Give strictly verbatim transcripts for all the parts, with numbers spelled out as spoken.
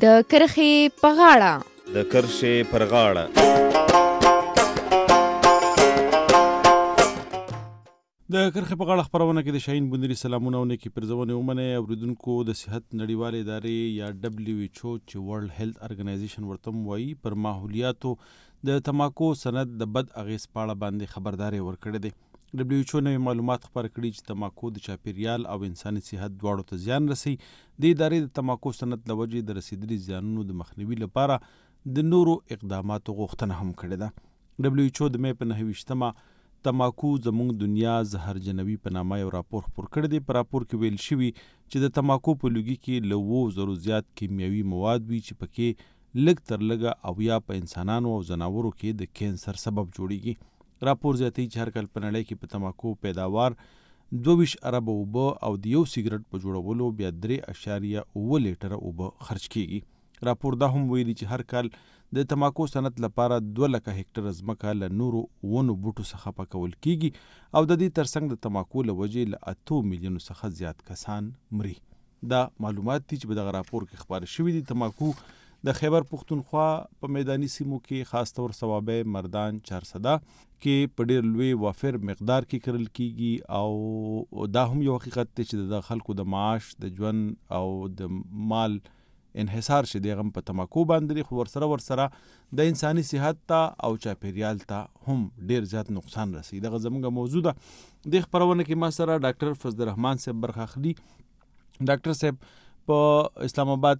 د کرښې په غاړه. د کرښې پر غاړه. د کرښې په غاړه خپرونه کې د شاهین بندري سلامونه او نیکې پرزونې ومنئ. اوریدونکو، د صحت نړیوالې ادارې یا ډبلیو ایچ او چې ورلډ هیلث ارګنایزیشن ورته وایي، پر ماحولیاتو د تماکو سند د بد اغیز پاړه باندې خبرداري ورکړې ده. ډبلیو ایچ او نوې معلومات خپاره کړي چې تماکو د چاپیریال او انساني صحت دواړو ته زیان رسي. د ادارې د تماکو سند له وجې د رسیدلي زیانونو د مخنیوي لپاره د نورو اقداماتو غوښتنه هم کړې ده. ډبلیو ایچ او د مې په نهه ویشتمه تماکو زموږ دنیا زهرجنوي په نامه یو راپور خپور کړی دی. په راپور کې ویل شوي چې د تماکو په لوګي کې له اوو زرو زیات کیمیاوي مواد وي چې پکې لږ تر لږه او یا په انسانانو او ځناورو کې د کینسر سبب جوړیږي. راپور زیاتوي چې هر کال په نړۍ کې په تماکو پیداوار دوه ویشت اربه اوبه او د یو سیګرټ په جوړولو بیا درې اشاریه اووه لیټره اوبه خرج کیږي. راپور دا هم ویلي چې هر کال د تماکو صنعت لپاره دوه لکه هکټره ځمکه له نورو ونو بوټو څخه پاکول کیږي او د دې ترڅنګ د تماکو له وجې له اتو میلیونو څخه زیات کسان مري. دا معلومات دي چې په دغه راپور کې خپاره شوي دي. تماکو د خیبر پختونخوا په میداني سیمو کې خاص طور صوابه، مردان، چارسده کې په ډېر لوی وافر مقدار کې کرل کیږي او دا هم یو حقیقت دی چې د خلکو د معاش، د ژوند او د مال انحصار شه دی غم په تماکو باندې، خو ورسره ورسره د انساني صحت ته او چاپیریال ته هم ډېر زیات نقصان رسي. دغه زموږ موضوع ده. د خبرونه کې ما سره ډاکټر فضل الرحمن صاحب برخه اخلي. ډاکټر صاحب په اسلام آباد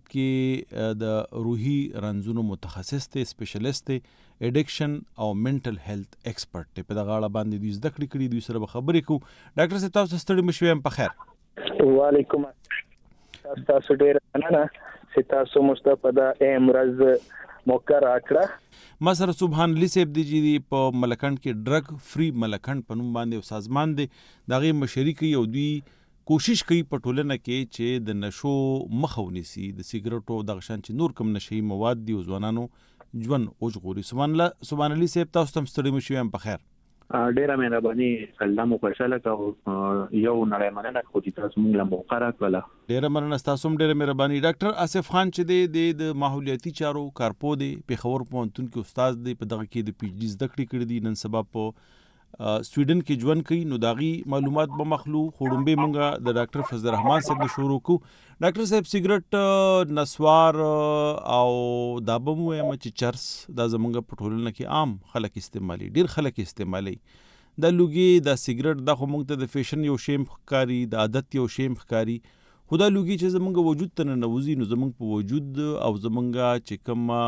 کې د روحي رنځونو متخصص دی، سپیشلیست دی، اډکشن او منټل هیلث ایکسپرت دی. په دغه اړه باندې دوی زده کړې کړي، دوی سره به خبرې کوو. ډاکټر صاحب، تاسو ستړي مه شئ، په خیر. وعلیکم السلام. تاسو ډېر مننه چې تاسو مستفاده امرز موقع راکړه. ما سره سبحان الله صاحب دی چې په ملکند کې ډرګ فری ملکند په نوم باندې یو سازمان دی. د هغې مشري کوي او دوی کوشش کوي په ټولنه کې چې د نشو مخه ونیسي، د سیګرټو دغه شان چې نور کوم نشهي مواد دي او ځوانانو ژوند وژغوري. سبحان الله سبحان الله صاحب، تاسو هم ستړي مه شئ، په خیر. ډېره مهرباني. سلام او خوشاله کوو. یو نړۍ مننه خو چې تاسو موږ له موقع راکړله. ډېره مننه، تاسو هم ډېره مهرباني. ډاکټر آصف خان چې دی د ماحولیاتي چارو کارپو دی، پېښور پوهنتون کې استاد دی، په دغه کې د پی ایچ ډي زده کړې کړې دي. نن سبا په سویډن کې ژوند کوي. نو داغي معلومات به مخلو خړومبه مونږه د ډاکټر فضل الرحمن صاحب د شروع کو. ډاکټر صاحب، سیګرټ، نسوار او دا به مو یم چې چرس دا زمونږ په ټولنه کې عام خلک استعمالي، ډیر خلک استعمالي. دا لوګي، دا سیګرټ، دا خو مونږ ته د فیشن یو شی ښکاري، د عادت یو شی ښکاري. خو دا لوګي چې زمونږ وجود ته ننوځي، نو زمونږ په وجود او زمونږ چې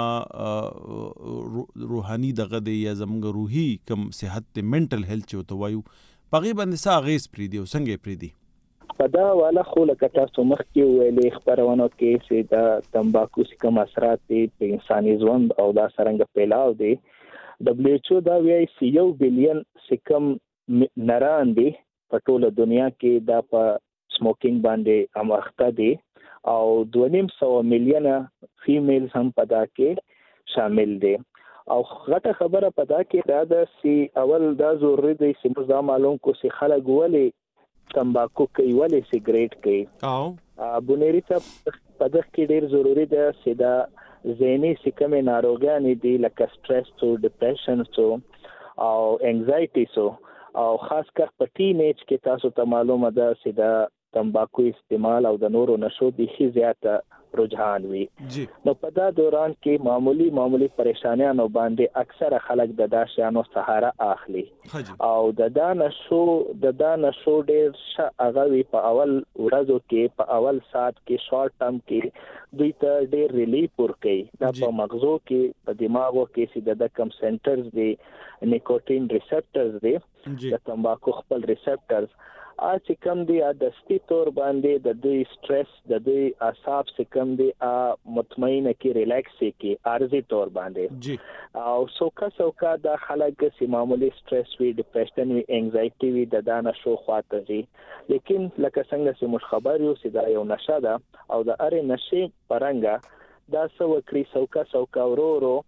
کوم روحاني دغه دی یا زمونږ روحي کوم صحت دی، منټل هیلث چې ورته وایو، په هغې باندې څه اغېز پرېږدي او څنګه یې پرېږدي؟ په دا والا خو لکه تاسو مخکې ویلې خپرونو کې چې د تمباکو چې کوم اثرات دي په انساني ژوند او دا څرنګه پیلاو دي، ډبلیو ایچ او دا وایي چې یو بلین چې کوم نران دي په ټوله دنیا کې دا په سموکینګ باندې اماخته دي او دوه نیم سوه میلیونه فیمیلز هم په دا کې شامل دي. او غټه خبره په دا کې دا ده چې اول دا ضروري دی چې موږ دا معلوم کو چې خلک ولې تمباکو کوي، ولې سیګریټ کوي. او بنيري ته په دغه کې ډېر ضروري ده چې دا ذهني چې کومې ناروغیانې دي لکه سټرس تو، ډپریشن تو او انګزایټي سو، او خاص کر په ټین ایج کې تاسو ته معلومه ده چې دا تمباکو استعمال او د نورو نشو بیخي زیاته رجحان وي. نو په دا دوران کې معمولی معمولی پریشانیانو باندې اکثره خلک د دا شیانو سهاره اخلي او د دا نشو د دا نشو ډېر ښه هغه وي په اول ورځو کې، په اول ساعت کې، شارټ ټرم کې دوی ته ډېر ریلیف ورکوي. دا په مغزو کې، په دماغو کې چې د کم سنټرز دي، نیکوټین ریسپټرز دي، د تمباکو خپل ریسپټرز ا چې کم دی ا دستی تور باندې د دوی سټرس، د دوی اعصاب چې کم دی ا مطمئنه کې ریلیکس کې ارزي تور باندې. او سوکا سوکا د خلک چې معمولی سټرس وی، ډپریشن وی، انګزایټي وی، د دانه شو خواته دي. لیکن لکه څنګه چې موږ خبر یو چې دا یو نشه ده او د اره نشه پرنګا دا سو کړی سوکا سوکا ورو ورو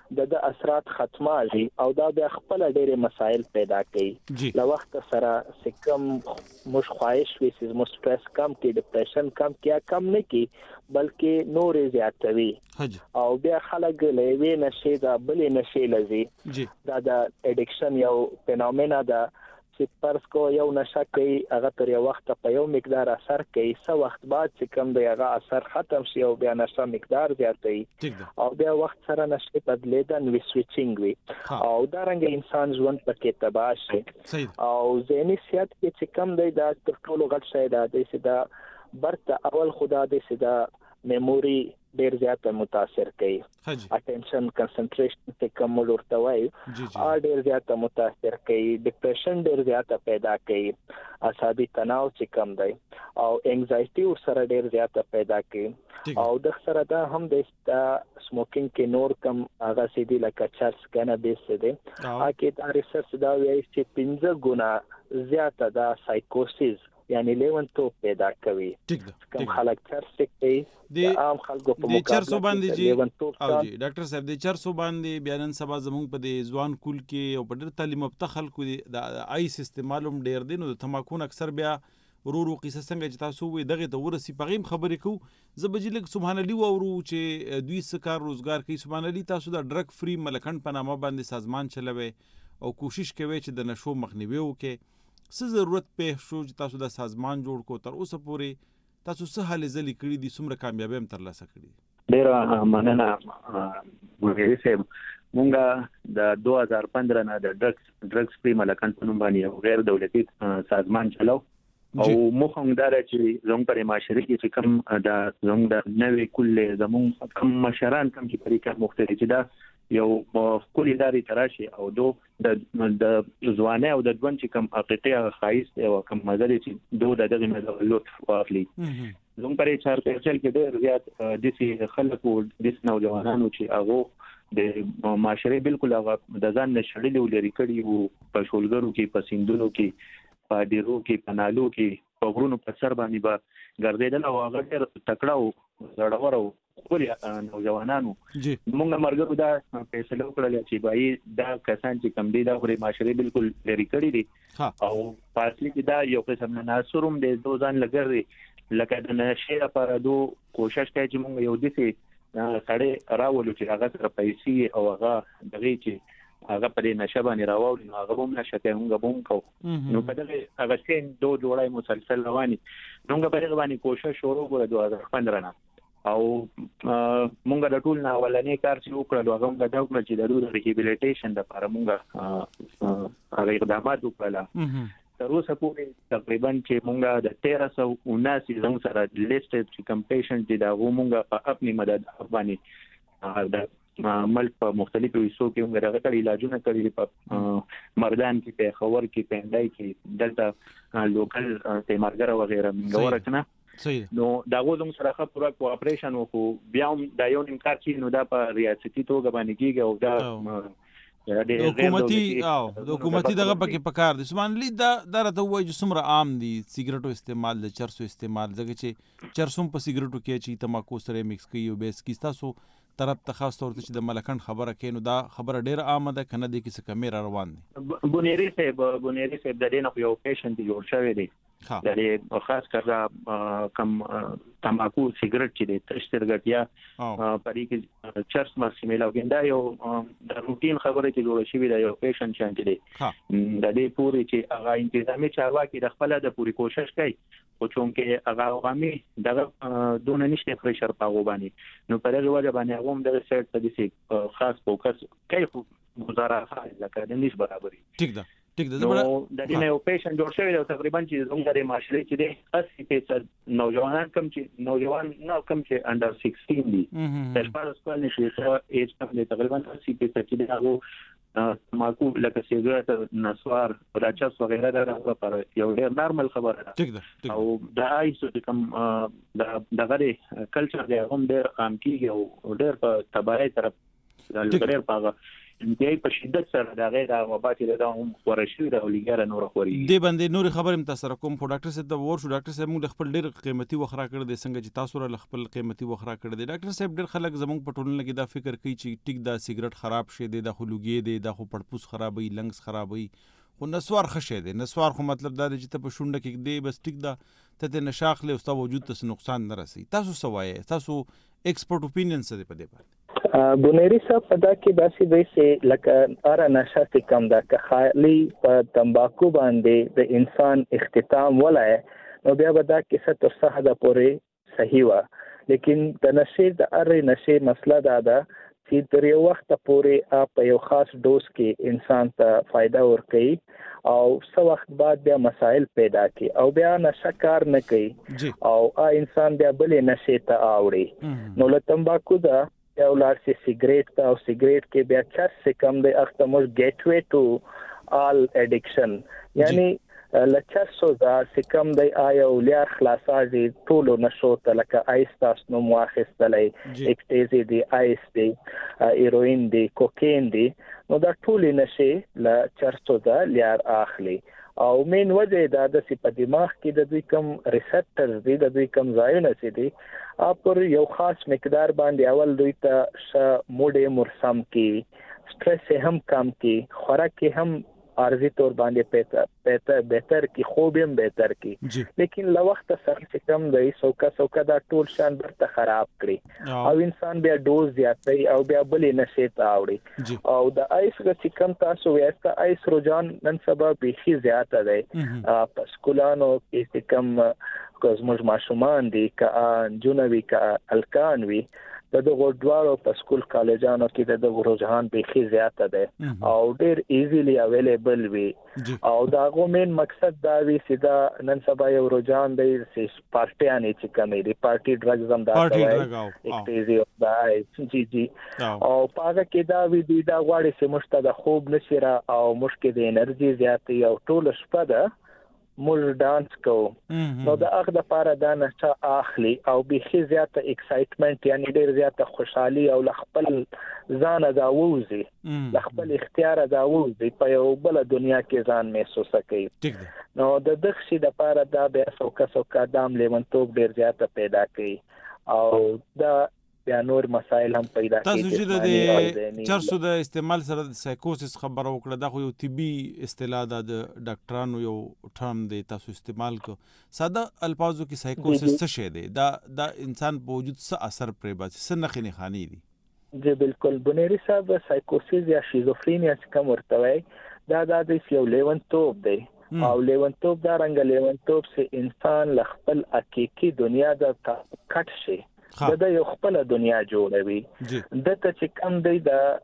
د د اثرات ختماږي او دا بیا خپل ډېر مسایل پیدا کوي له وخت سره سکم مش خواهش وي چې مو سټرس کم کې ډیپریشن کم کې کم نه کی بلکې نورې زیاتوي او بیا خلک له وی نشي دا بلې نشي لذي دا د اډیکشن یو فینومینا دا چې پرس کو یو نشه کوي هغه تر یو وخت په یو مقدار اثر کوي څو وخت بعد چې کم دی هغه اثر ختم شي او بیا نشه مقدار زیاتوي او بیا وخت سره نشه بدلیدل وی سویچینګ وی او دا رنګ انسان ژوند پکې تباہ شي او ذهني صحت کې چې کم دی دا تر ټولو غټ شی دا دی چې دا برته اول خدا دی چې دا میموري ډیر زیات متاثر کوي اټینشن کنسنټریشن ته کم ورته وای ا ډیر زیات متاثر کوي ډیپریشن ډیر زیات پیدا کوي اعصابي تناو چې کم دی او انزایټي ور سره ډیر زیات پیدا کوي او د سره دا هم د سموکینګ کې نور کم هغه سیدی لکه چرس کنابیس دي اکه دا ریسرچ دا وایي چې پنځه ګنا زیات دا سایکوسیس یعنی لیونتو پیدا کوي کوم خلک چرس کوي د عام خلکو په مقابله باندې جی او جی ډاکټر صاحب د چرسو باندې بیانن سبا زموږ په د ځوان کول کې او په ډېر تعلیم یافته خلکو د آیس استعمالوم ډېر دي نو د تماکو اکثر بیا ورورو قصه څنګه چې تاسو وې دغه د ورسي پغیم خبرې کو زبجلک سبحان الله ورو چې دوی سکار روزګار کوي سبحان الله تاسو د ډرګ فری ملکن په نامه باندې سازمان چلوي او کوشش کوي چې د نشو مخنیوي وکړي څه ضرورت په شو چې تاسو د سازمان جوړ کو تر اوسه پورې تاسو څه حل زلي کړی دي څومره کامیابی هم تر لاسه کړی ډیر مننه ګورې سه مونږه د دوه هزار پندرہ نه د ډرګز ډرګز فری ملکن په نوم باندې غیر دولتي سازمان چلو او مخم دار چې زموږ پر معاشري کې چې کوم د زموږ د نوې کله زموږ کوم مشران کوم چې طریقه مختلفه ده یو کلی داري تراشي او دو د د ځوانه او د ژوند چې کوم حقیقي خایست او کوم مزل چې دو د دغه مزل لطف واخلي زموږ پرې چار په چل کې ډېر زیات د سي خلکو د نوجوانانو چې هغه د معاشري بالکل هغه د ځان نشړلې ولري کړي او په شولګرو کې په سیندونو کې په ډیرو کې په نالو کې په غرونو په سر باندې به ګرځیدل او هغه ډېر تکړه او زړور او خپل نوجوانانو موږ مرګرو دا فیصله وکړه چې بای دا کسان چې کم دي دا غوړي معاشري بالکل لري کړی دي او پاسلی کې دا یو قسم ناسوروم د دوزان لګري لکه د نشه لپاره دو کوشش کوي چې موږ یو دسي سړی راولو چې هغه سره پیسې او هغه دغه چې هغه په نشه باندې راوړي هغه هم نشه کوي موږ هم کوو نو په دغه هغه څین دو جوړای مسلسل رواني نو په دغه باندې کوشش شروع کړو دوه هزار پندرہ نه او مونږ د ټول نه ولنې کار چې وکړل هغه موږ دا وکړل چې د روډ ریهابیلیټیشن لپاره مونږ هغه اقدامات وکړل تر اوسه پورې تقریبا چې مونږ د تیرہ سو اناسی زموږ سره لیست چې کم پیشنټ دي دا مونږ په خپل مدد باندې د ملک په مختلفو حصو کې موږ راغلي کړي علاجونه کړي په مردان کې په خور کې پندای کې دلته لوکل تیمارګر وغیرہ موږ ورکنه نو دا غوډم سره خپل کوآپریشن وکړو بیا هم دا یو انکار چې نو دا په ریاستي توګه باندې کیږي او دا د حکومتي او د حکومتي دغه پکې پکار دي سبحان الله دا درته وایي چې څومره عام دي سیګریټو استعمال د چرسو استعمال ځکه چې چرسوم په سیګریټو کې چې تماکو سره میکس کوي او بیس کې تاسو طرف ته خاص طور ته چې د ملکن خبره کینو دا خبره ډیره عامه ده کنه د کیسه کمیر روان دي بونيري صاحب بونيري صاحب د دې نه یو پیشنټ جوړ شوی دی د دې خاص کړه کم تماکو سیګریټ چې د تشترګټیا پرې کې چرس مرسمه لوګندا یو د روټین خبره چې جوړ شوی دی یو پیشنټ شانتي دی د دې پوری چې هغه انتظامی چارواکي د خپل د پوری کوشش کوي او چونکه هغه عوامي دغه دون نشته پرشر پاغو باندې نو په دغه وجه باندې هم د سیټ په دې خاص فوکس کوي گزاره لکه د نس برابرۍ ټیک ده ټیک ده نو د دې یو پیشنټ جوړ شوی دی تقریبا چې زموږ د معاشري چې دی اسی فیصد نوجوانان کم چې نوجوان نه کم چې انډر سیکسټین دي د شپږ کال نشي ایج کم دی تقریبا اسی فیصد چې دی هغه تماکو لکه سیګریټ نسوار او د چرس وغیرہ د لپاره یو ډېر نارمل خبره ده ټیک ده او د ایسو چې کوم د دغه کلچر دی هم ډېر عام کیږي او ډېر په تبعی طرف د ډېر پاغه دی په شدت سره د غیر وبات د هم ورشي د ولګره نور خوري دی باندې نور خبرم تاسو کوم خو ډاکټر صاحب د ور شو ډاکټر صاحب موږ خپل ډیر قیمتي وخرا کړ د څنګه چې تاسو را خپل قیمتي وخرا کړ دی ډاکټر صاحب ډیر خلک زموږ په ټولنه کې دا فکر کوي چې ټیک دا سیګریټ خراب شي دی د خلوګي دی د خو پړپوس خرابوي لنګس خرابوي خو نسوار خشه دی نسوار خو مطلب دا دی چې ته په شونډه کې دی بس ټیک دا ته نشاخ له اوستا وجود ته نقصان نه رسي تاسو سوای تاسو ایکسپرټ اپینین څه دی په دې باندې بونيري صاحب په دا کې داسې دی چې لکه اره نشه چې کم دا که خالي په تمباکو باندې د انسان اختتام ولای نو بیا به دا کې څه تر څه حد پورې صحیح و لیکن د نشه د اره نشه مسله دا ده چې تر یو وخت پورې په یو خاص ډوز کې انسان ته فائدہ ورکوي او څو وخت بعد بیا مسائل پیدا کی او بیا نشه کار نه کوي او انسان بیا بلې نشه ته اوړي نو له تمباکو دا یو لار سي سیګریټ ته او سیګریټ کې بیا چرس سے کم دی اخته موږ ګیټ وے ټو آل اډکشن یعنی لچر سو دا سکم دی آیا ولیا خلاصاږي ټولو نشو ته لکه آیس تاسو نو مواخستلې اکټیزي دی آیس دی هیروین دی کوکین دی نو دا ټول نشه لچر سو دا لیار اخلي او مین وجه دا د سی په دماغ کې د دوی کم ریسپټرز دي د دوی کم ځایونه سي دي اپر یو خاص مقدار باندې اول دوی ته ش موډه مرسم کې سټرس هم کم کې خوراک کې هم عارضی طور باندې بهتر بهتر بهتر کی خوب هم بهتر کی لیکن لو وخت سره چې کم دی سوکا سوکا دا ټول شان برته خراب کړي او انسان بیا ډوز زیاتې او بیا بلې نشه ته اوړي او د آیس چې کم تاسو وایسته آیس رجحان نن سبا بيخي زیاته دی په سکولانو کې کم کوزموج ماشومان دي کا جنوي کا الکان وی د دغه ډوارو په سکول کالجانو کې د دغه رجحان بيخي زیاته ده او ډېر ایزیلی اویلیبل وي او دا غومن مقصد دا وی چې نن سبا یو رجحان دی چې پارټیانې چې کومې دي پارټي ډرګز هم دا کوي اکټیزي دا جی جی او پاګه کې دا وی دی دا غواړي چې مشته د خوب نشره او مشکل د انرژي زیاتې او ټول شپه ده موږ ډانس کوو نو د اخ د پاره دا نشه اخلي او بيخي زیاته ایکسایټمنت یعنی ډیر زیاته خوشحالي او خپل ځان دا ووزي خپل اختیار دا ووزي په یو بل دنیا کې ځان محسوس کوي نو د دغشي د پاره دا به سوکا سوکا دام لیونتوب ډیر زیاته پیدا کوي او دا بیا نور مسائل هم پیدا کیږي تاسو چې د چرسو د استعمال سره د سایکوسس خبره وکړه دا خو یو طبي اصطلاح ده د ډاکټرانو یو ټرم دی تاسو استعمال کو ساده الفاظو کې سایکوسس څه شی دی دا د انسان په وجود څه اثر پرې باسي څه نښې نښانې دي جی بالکل بنيري صاحب سایکوسس یا شیزوفرینیا څه کوم ورته وای دا د یو لیونتوب دی او لیونتوب دا رنګ لیونتوب سه انسان خپل حقيقي دنیا د کټ شي د یو خپل دنیا جوړوي د ته چې کم دی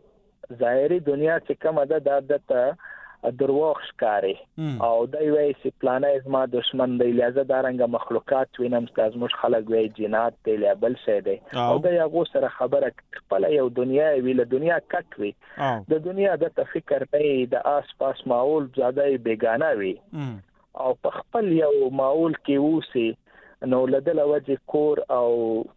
د ظاهري دنیا چې کم ده د ته درواغ ښکاري او د وی سي پلانایز ما دشمن دی لازم دارنګ مخلوقات وینم تاسو مش خلک وی جنات دی لیبل شه دی او د یو سره خبره خپل یو دنیا وی له دنیا کټ وی د دنیا د فکر نه د آس پاس ماحول زیاده بیگانه وی او په خپل یو ماحول کې وسی نو لدل وجه کور او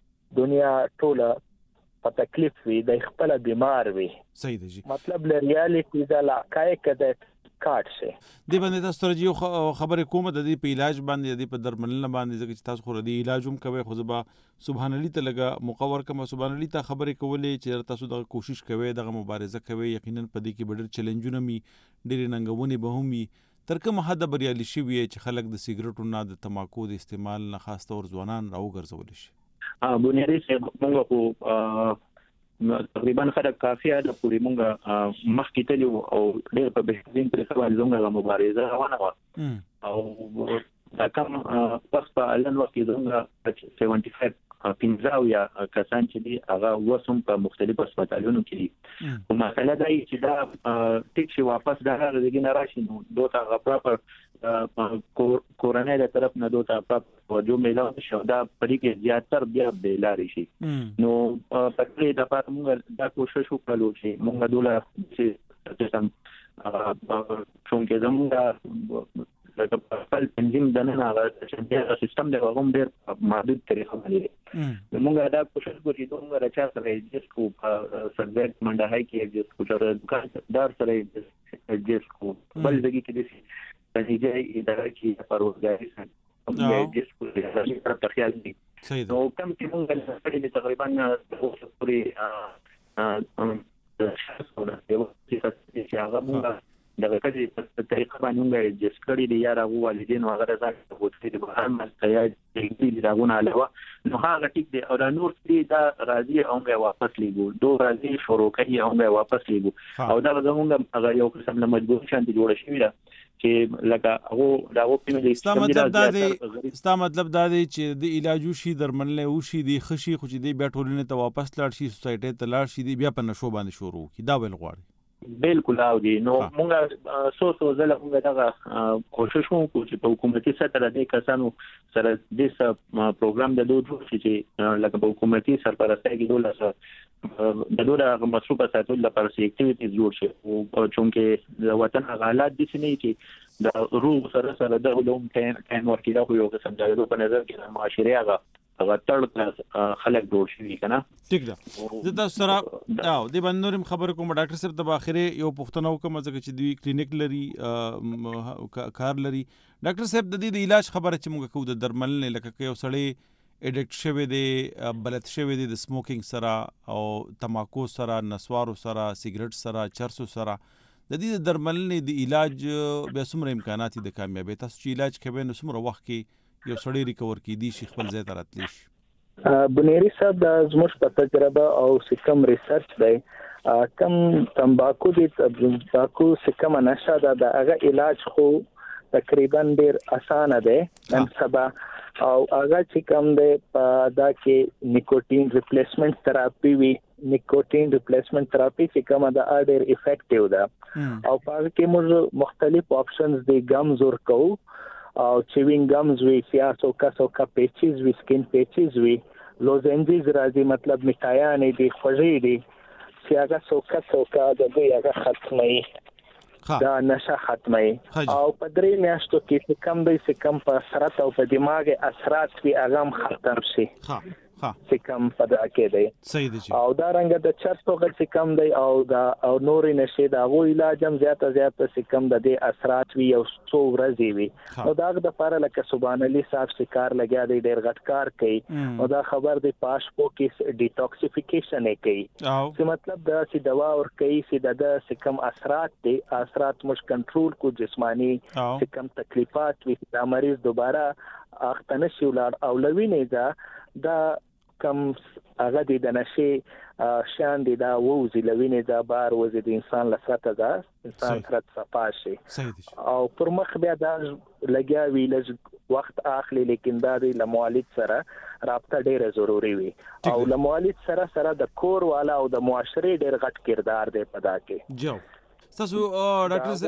دنیا ټوله په تکلیف وي د خپل بیمار وي صحیح دی مطلب ل ریالټي دا لا کای کده کاټ شي دی باندې تاسو تر یو خبره کومه د دې په علاج باندې د په درملنه باندې ځکه چې تاسو خو د علاج هم کوي خو زبا سبحان الله تعالی مقور کما سبحان الله تعالی خبره کولې چې تاسو د کوشش کوي دغه مبارزه کوي یقینا په دې کې ډېر چیلنجونه می ډېر ننګونې به هم تر کومه حد بریالي شي وي چې خلک د سیګریټو نه د تماکو د استعمال نه خاص تور ځوانان راوګرځول شي بنيري صاحب موږ په تقریبا خلک کافي ده پوری موږ مخکې تلو او ډېر په بهترین طریقه باندې زموږه مبارزه روانه وه او دا کوم پس په الان وخت کې زموږه سیونټي فایو پنځه یا کسان چې دي هغه وسوم په مختلفو هسپتالونو کې دي او مسله دا چې دا ټیک شي واپس دا راځي نه راشي نو دوته غپراپر کورونه د طرف نه دوته په جو میلا شو دا پرې کې زیاتر بیا به لاري شي نو په دې د پاره موږ دا کوشش وکړو چې موږ دوله چې څنګه څنګه زموږ لکه خپل تنظیم د نن هغه چې سیستم دی هغه ډېر محدود طریقه باندې موږ دا کوشش کوو چې دومره راچا سره ایډجسټ کوو په سبجیکټ منډه هاي کې ایډجسټ کوو چې دکاندار سره ایډجسټ کوو بل ځای کې د نتیجه اداره کې پروګرامي سره ایډجسټ کوو چې هغه په خیال دي نو کوم چې موږ په تقریبا اوسه پوری د شاسونه یو چې هغه موږ دغه کړي په طریقه باندې موږ ایډجسټ کړی دی یا راغو والدین او هغه راځي چې د بهر مستیا دې راغونه علاوه نو هغه ټیک دی او نور دې دا راځي او موږ واپس لیږو دوه راځي شروع کوي او موږ واپس لیږو او دا زموږ هغه یو قسم له مجبور شانتي جوړ شوی دا چې لکه هغه دا و په ملي سیستم مطلب دا دی ستا مطلب دا دی چې د علاج وشي درملنه وشي د خشي خو چې دی بیا ټولنه ته واپس لاړ شي سوسایټي ته لاړ شي دی بیا په نشو باندې شروع کی دا ویل غواړي بالکل او دي نو موږ سو سو زله موږ دا کوشش کوو چې په حکومتي سطح د کسانو سره د پروګرام د دوه چې لکه په حکومتي سرپرستۍ کې دوه سره د دوه مصروفه ساتل لپاره سي اکټیویټیز جوړ شي او چونکه د وطن حالات د سنې چې د روغ سره سره د علوم ټایم ټایم ورکیدا خو یو قسم د په نظر کې معاشري هغه هغه تړ خلک جوړ شي کنه ټیک ده زه تاسو سره او د باندې خبر کوم ډاکټر صاحب د اخره یو پښتنه وکم ځکه چې دوی کلینیک لري کار لري ډاکټر صاحب د دې د علاج خبره چې موږ کوو د درملنه لکه یو سړی اډکټ شوی دی بلد شوی دی د سموکینګ سره او تماکو سره نسوارو سره سیګریټ سره چرسو سره د دې درملنه د علاج به څومره امکانات دي د کامیابی تاسو چې علاج کوي نو څومره وخت کې یو سړی ریکور کیدی شي خپل ځای ته راتلی شي بنيري صاحب د زموږ په تجربه او سکم ریسرچ دی کم تمباکو دي تمباکو سکم نشه د هغه علاج خو تقریبا ډیر اسانه دی نن سبا او هغه چې کوم دی په دا کې نیکوټین ریپلیسمنٹ تھراپي وی نیکوټین ریپلیسمنٹ تھراپي چې کومه د اډر افیکټیو ده او په کې موږ مختلف آپشنز دی گمز ورکو او چیوینګ گمز وی سیاسو کاسو کا پیچز وی سکین پیچز وی لوزنجز راځي مطلب میټایانې دي خوږې دي چې هغه سوکا سوکا د دې هغه ختمي دا نشه ختمي او په درې میاشتو کې کم دی چې کم په اثرات او په دماغ اثرات وی هغه ختم شي ها ها چې کم په دا کې دی صحیح دي او دا رنګ د چرته غل چې کم دی او دا او نورې نشي دا غو علاج هم زیاته زیاته چې کم د دې اثرات وی او څو ورځې وی او دا د لپاره لکه سبحان الله صاحب سکار لګیا دی ډیر غټ کار کوي او دا خبر دی پاشپو کې ډیټاکسیفیکیشن یې کوي چې مطلب دا چې دوا ور کوي چې د چې کم اثرات دي اثرات مش کنټرول کو جسمانی چې کم تکلیفات وی دا مریض دوباره اختنه شي ولر او لوي نه دا دا کم هغه د نشي شان دي دا ووزي لوینه دا بار وزي د انسان لسرته دا انسان سره صفاشي او پر مخ بیا دا لګیا وی لږ وخت اخلي لیکن دا د لموالد سره رابطه ډیره ضروری وي او لموالد سره سره د کور والا او د معاشري ډیر غټ کردار دی پدا کې جو تاسو ډاکټر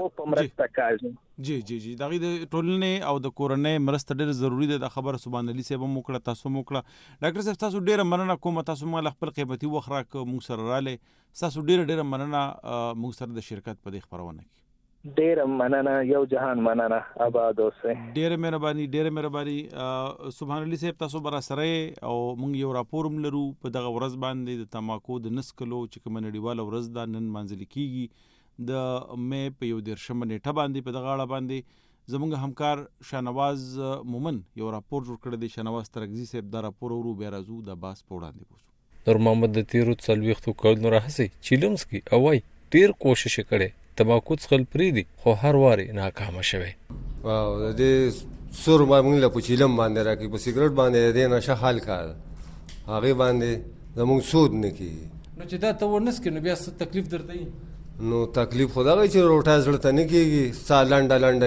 صاحب جی جی جی دا د ټولنې او د کورنۍ مرسته ډېر ضروری ده د خبره سبحان الله صاحب موکړه تاسو موکړه ډاکټر صاحب تاسو ډېر مننه کوم تاسو مال خپل قیمتي وخت راک موږ سره رااله تاسو ډېر ډېر مننه موږ سره د شرکت په دې خبرونه کې ډېر مننه یو جهان مننه آباد اوسه ډېر مهرباني ډېر مهرباني سبحان الله صاحب تاسو برا سره او موږ یو راپور لرو په دغه ورځ باندې د تماکو د نسکلو چې کوم نړیوال ورځ دا نن منځل کیږي د مې په یو درشم نیټه باندې په دغه اړه باندې زموږ همکار شانواز مومن یو راپور جوړ کړی دی شانواز ترغزی صاحب دا راپور ورو بیا راځو د باس په وړاندې پوسو نور محمد د تیرو څلوېښتو کلونو راهیسې چیلمز کې اوای ډیر کوشش کړي تماکو څخل پری دي خو هر واره ناکام شوه واو د دې سور ما موږ له چیلم باندې راکې په سیګریټ باندې د نشه حل کار هغه باندې زموږ سود نه کی نو چې دا ته ونس کې نو بیا څه تکلیف درته نو تکلیف خدای چې روټا زړه نه کیږي سالنډه لنډه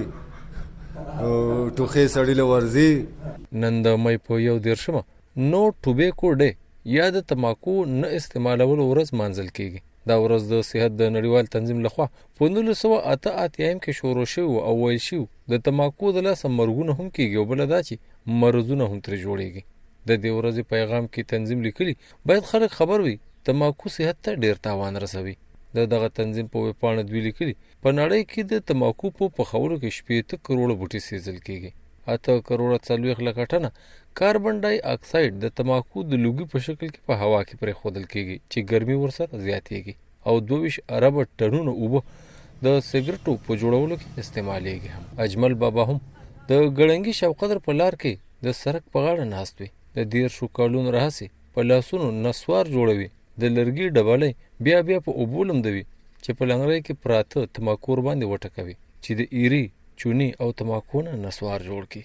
کیږي او ټوخه سړی له ورزي نن د مې په یو درشمه نو ټوبیکو ډے یا د تماکو نه استعمالول ورځ منځل کیږي دا ورځ د صحت د نړیوال تنظیم لخوا په نولس سوه اته اتیا کې شروع شو او ویل شو د تماکو د لاس مرګونه هم کیږي او بل دا چې مرزونه هم تر جوړيږي د دې ورځې پیغام کې تنظیم لیکلي باید خلک خبر وي تماکو صحت ته ډیر تاوان رسوي د دغه تنظیم په ویبپاڼه دوی لیکلي په نړۍ کې د تماکو په پخولو کې شپېته کروړه بوټي سېځل کېږي. اته کروړه څلوېښت لکه ټنه کاربن ډای اکساید د تماکو د لوګي په شکل کې په هوا کې پرېښودل کېږي چې ګرمي ورسره زیاتېږي او دوه ویشت اربه ټنونه اوبه د سګرټو په جوړولو کې استعمالېږي. اجمل بابا هم د ګړنګي شوقدر په لار کې د سړک په غاړه ناست وي. د دېرشو کلونو راهیسې په لاسونو نسوار جوړوي، د لرګي ډبلۍ بیا بیا په اوبو لمدوي چې په لنګرۍ کې پراته تماکو باندې وټکوي چې د ایري چونی او تماکو نه نسوار جوړ کړي.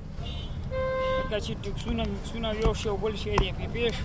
لکه چې ټکسونه مکسونه یو شی او بل شی دی پې پېښ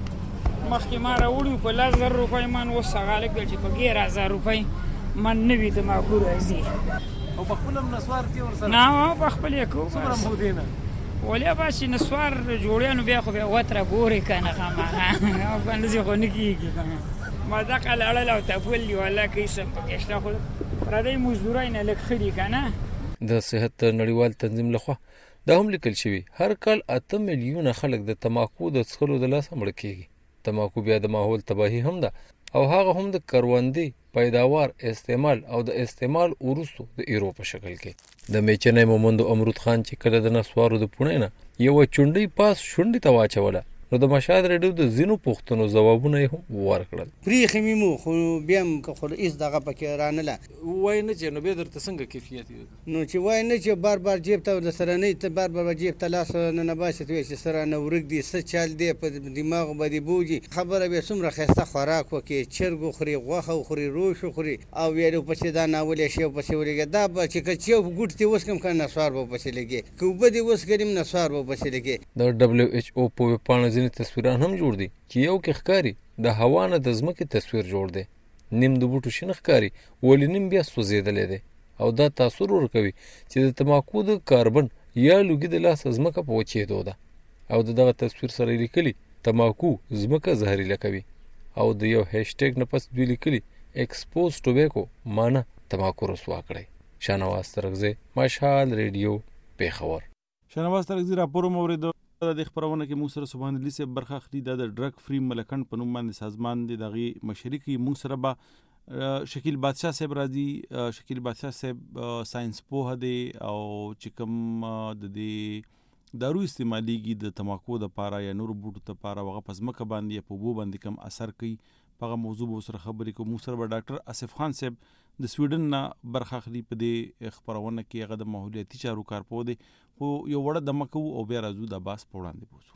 مخکې ما راوړي په لس زره روپۍ من اوس هغه هلک چې په ګېر هزار روپۍ من نوي تماکو راځي. او په خپل هم نسوار کې ورسره نه په خپل یې کوو څومره مودې نه ولې به چې نسوار جوړیا نو بیا خو بیا وتره ګورې که نه خامخا او بندسې خو نه کېږي که نه ما دقه لړل او تپول دي والله که هېڅ هم پکې شته خو پردی مزدورۍ نه لږ ښه دي که نه. د صحت نړیوال تنظیم لخوا دا هم لیکل شوي هر کال اته میلیونه خلک د تماکو د څښلو د لاسه مړه کېږي. تماکو بیا د ماحول تباهي هم ده او هغه هم د کروندې پیداوار استعمال او د استعمال وروستو د ایرو په شکل کې. د میچنۍ مومندو امرود خان چې کله د نسوارو د پوڼې نه یوه چونډۍ پاس شونډې ته واچوله نو د مشهد ریډیو د ځینو پوښتنو ځوابونه یې هم ورکړل. پریښې مې مو خو بیا هم که خو هېڅ دغه پکې رانله وایي نه چې نو بیا درته څنګه کیفیت نو چې وایي نه چې بار بار جیب ته درسره نه ته بار بار جیب ته لاس ننباسي ته وایي چې څه رانه ورک دي څه چل دی په دماغ به دې بوجي خبره بیا څومره ښایسته خوراک وکړي چرګ وخوري غوښه وخوري روش وخوري او ویلو پسې دا ناولې شي او پسې ولګي دا به چې که یو ګوټ دې وڅکم که نسوار به پسې لګي که اوبه دې وڅکریم نسوار به پسې لګي. د ډبلیو ایچ او په ویبپاڼه ځینې تصویران هم جوړ دي چې یو کې ښکاري د هوا نه د ځمکې تصویر جوړ دی، نیم د بوټو شین ښکاري ولې نیم بیا سوځېدلی دی او دا تاثر ورکوي چې د تماکو د کاربن یا لوګي د لاسه ځمکه په وچېدو ده او د دغه تصویر سره یې لیکلي تماکو ځمکه زهریله کوي او د یو هیشټیګ نه پس دوی لیکلي ایکسپوز ټوبیکو معنی تماکو رسوا کړی. شاهنواز ترکزی، مشهد ریډیو، پېښور. شاهنواز ترکزی راپور مو اورېدو. د خبرونه کې موږ سره سبحان الله صاحب برخه اخلي دا د ډرګ فری ملکند په نوم باندې سازمان دی دغه مشري کوي. موږ سره به شکیل بادشاه صاحب راځي. شکیل بادشاه صاحب ساينس پوه دی او چې کوم د دې دارو استعمالېږي د تماکو د پاره یا نور بوټو د پاره هغه په ځمکه باندې یا په اوبو باندې کم اثر کوي په هغه موضوع به سره خبرې کوو. موږ سره به ډاکټر آصف خان صاحب د سویډن نه برخه اخلي په دې خبرونه کې. هغه د ماحولیاتي چارو کارپوه دی خو یو وړه دمه کوو او بیا راځو د باس په وړاندې بوځو.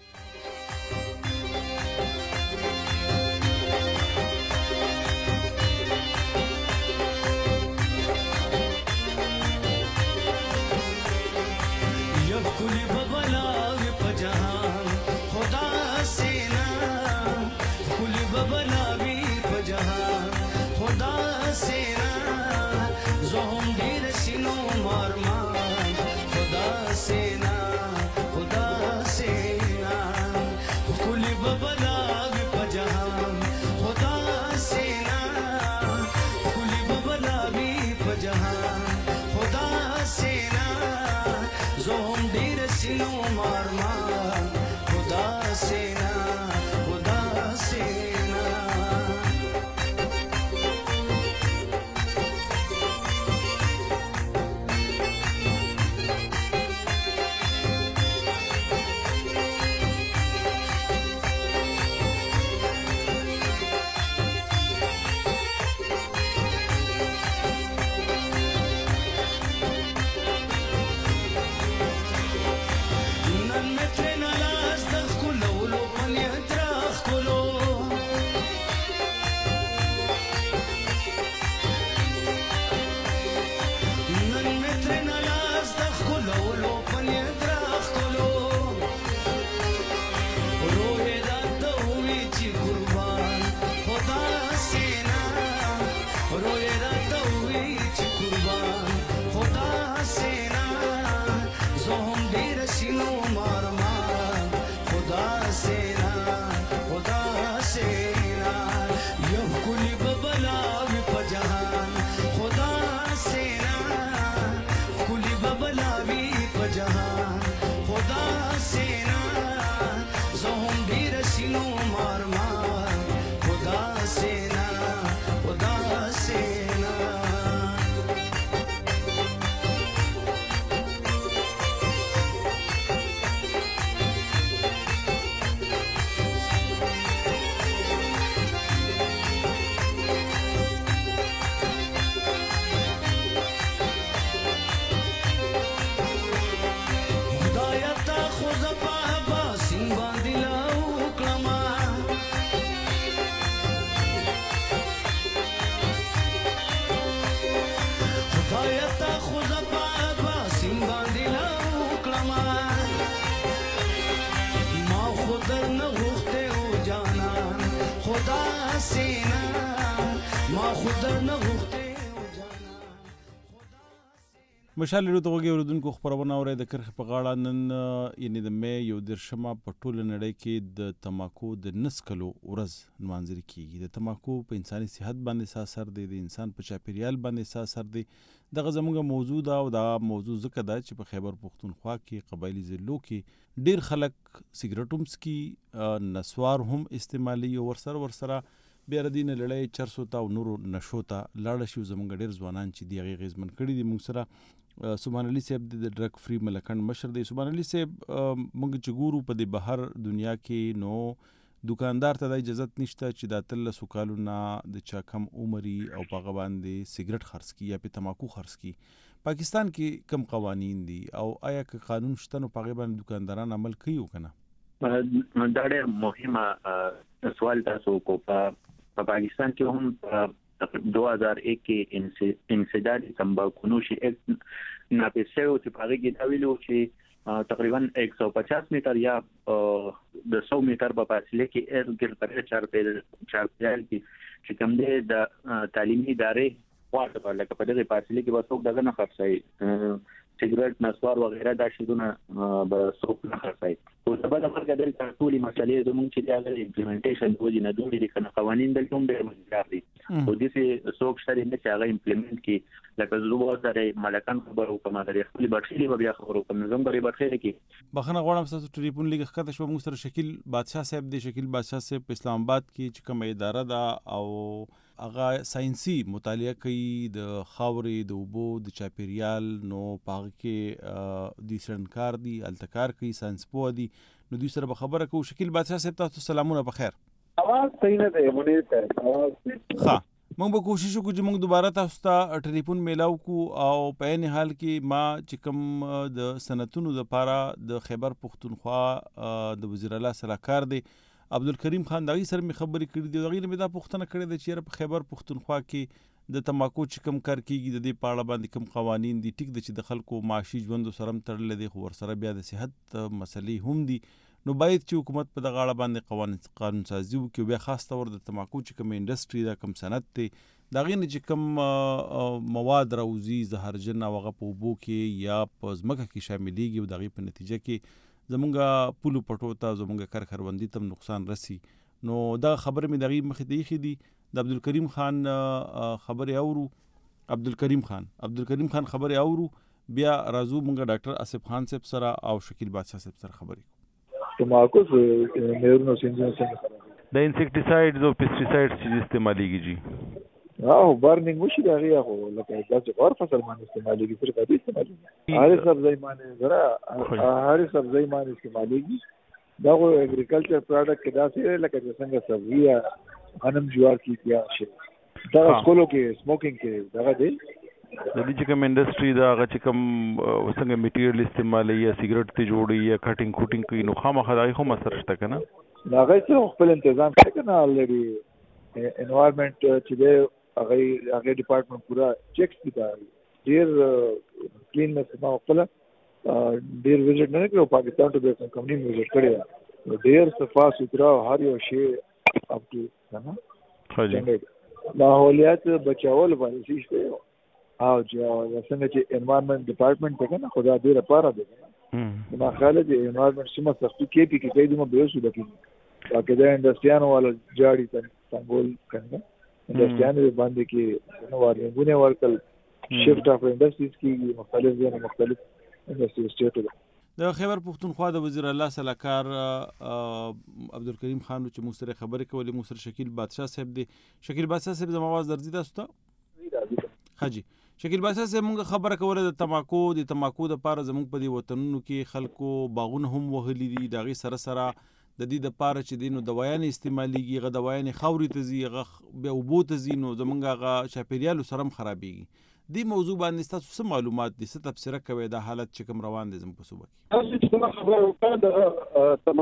مشال لرو ته وګورئ اوردونکو خبرونه اوري د کرخ په غاړه نن یعنی د مې یو درشمه په ټوله نړۍ کې د تماکو د نسکلو ورځ نمانځل کیږي. د تماکو په انساني صحت باندې اثر دی، د انسان په چاپیریال باندې اثر دی. دغه زموږ موضوع ده او دا موضوع ځکه ده چې په خیبر پختونخوا کې قبایلی ضلعو کې ډیر خلک سیګریټ هم څکي، نسوار هم استعمالي او ورسره ورسره بیا ردین لړۍ چرسو ته او نورو نشو ته لاړه شي. زموږ ډیر ځوانان چې دی هغې غیزمن کړي دي. موږ سره سبحان علي صاحب د ډرګ فری ملکند مشر دی. سبحان علي صاحب موږ چې ګورو په د بهر دنیا کې نو دکاندار ته د اجازت نشته چې د اتلسو کالونه د چا کم عمري او په هغه باندې سیګریټ خرڅ کړي یا په تماکو خرڅ کړي. پاکستان کې کم قوانین دي او آیا که قانون شته نو په هغې باندې دکانداران عمل کوي او که نه؟ دا ډېر مهمه سوال تاسو کو. په پاکستان کې هم دو هزار ایک کې انسداد تمباکونوشي ایکٹ نافذ شوی چې په هغې کې دا ویلي و چې تقریبا ایک سو پچاس میټر یا د سو میټر په فاصله کې ایر ګرد پر چارپیال کې چې کوم دی د تعلیمي ادارې خواته په لکه په دغې فاصله کې به څوک دغه نه خرڅوي، سیګریټ، نسوار وغیره دا شیزونه به څوک نه خرڅوي. خو سبا د مرګه دلته ټولې مسلې زموږ چې د هغه امپلیمنټیشن د وجې نه دوړي دي که نه قوانین دلته هم ډېر مزیدار دي. خو داسې څوک شته دی نه چې هغه امپلیمنټ کړي. لکه زه به سره ملکان خبر وکړم، هغه خپلې بټخیلې به بیا خبر وکړم، نو زه هم به یې بټخیلې کې بخښنه غواړم ستاسو ټلیفون لږ ښکته شوه. موږ سره شکیل بادشاه صاحب دی. شکیل بادشاه صاحب په اسلام آباد کې چې کومه اداره ده او هغه ساینسي مطالعه کوي د خاورې د اوبو د چاپیریال، نو په هغه کې دوی څېړنکار دي، هلته کار کوي، ساینس پوه دي. نو دوی سره به خبره کوو. شکیل بادشاه صاحب تاسو سلامونه په خیر. اواز صحیح نه دی منیر صاحب، اواز ښه. موږ به کوشش وکړو چې موږ دوباره تاسو ته ټلیفون میلاو کړو او په عین حال کې ما چې کوم د سنتونو دپاره د خیبر پختونخوا د وزیر اعلی سلاکار دی عبدالکریم خان، د هغې سره مې خبرې کړي دي. د هغې نه مې دا پوښتنه کړې ده چې یاره په خیبر پختونخوا کې د تماکو چې کوم کار کېږي د دې په اړه باندې کوم قوانین دي. ټیک ده چې د خلکو معاشي ژوندو سره هم تړلی دی، خو ورسره بیا د صحت مسلې هم دي. نو باید چې حکومت په دغه اړه باندې قوانین قانون سازي وکړي، بیا خاص طور د تماکو چې کوم انډسټري ده، کوم صنعت دی، د هغې نه چې کوم مواد راوځي زهرجن او هغه په اوبو کې یا په ځمکه کې شاملېږي او د هغې په نتیجه کې زمونږ پولو پټو ته زمونږ کار کروندې ته نقصان رسي. نو دا خبره مې د هغې مخې ته ایښې دي. د عبدالکریم خان خبرې اورو. عبدالکریم خان عبدالکریم خان خبرې اورو، بیا راځو مونږ ډاکټر آصف خان صاحب سره او شکیل بادشاه صاحب سره خبرې کوو. تماکو میرونو سینځونه څنګه د انسیکټیسایډز او پیسټیسایډز چې استعمالیږي جی او برنینګ وشي دا غي خو لکه داسې غوړ فصل باندې استعمالېږي، صرف دې استعمالېږي. هر سبزی باندې زرا هر سبزی باندې استعمالېږي. دا خو اګریکلچر پروډکټ کې داسې لکه څنګه سبزی یا غنم جوار کې بیا شي دا سکولو کې سموکینګ کې دا دی. د دې چې کوم انډسټري دا هغه چې کوم څنګه میټیریل استعمالوي یا سیګریټ ته جوړوي یا کټینګ کوټینګ کوي، نو خامخا د هغې هم اثر شته که نه؟ د هغې څه خپل انتظام کوي که نه الریډي انوایرمنټ چې دی هغې هغې ډپارټمنټ پوره چیکس دي. دا ډېر کلیننس ما خپله ډېر وزټ نه کړی، پاکستان ته به کمپني مې وزټ کړی ده، ډېر صفا سوتره هر یو شی اپ ټو که نه ماحولیات بچاول باندې شته او چې څنګه چې انوایرمنټ ډپارټمنټ ته کنه خدا دې لپاره دی نو خاله دې انوایرمنٹ سم سختي کې پی کې کوي دوه به وسو دکی تاکي دا انډستریانو والا جاړي څنګه کنه انډستریانو باندې کې نو ورغونه ورکل شفت اف انډستریز کې مختلف ځای مختلف انډستریز سټیټ د خیبر پختونخوا د وزیر الله سلاکار عبدالکریم خان چې موږ سره خبرې کولې، موږ سره شکیل بادشاه صاحب دی. شکیل بادشاه صاحب زما आवाज درځي تاسو ته؟ حاجی شکیل بادشاه صاحب موږ خبره کوله د تماکو د تماکو د پاره زموږ په دې وطنونو کې خلکو باغونه هم وهلي دي، د هغې سره سره د دې دپاره چې دی نو دوايانې استعمالیږي، هغه دوايانې خاورې ته ځي، هغه بیا اوبو ته ځي، نو زموږ هغه چاپېریالو سره هم خرابېږي. دې موضوع باندې ستاسو څه معلومات دي، څه تبصره کوئ دا حالت چې کوم روان دی زموږ په صوبه کې؟ تاسو چې کومه خبره وکړه د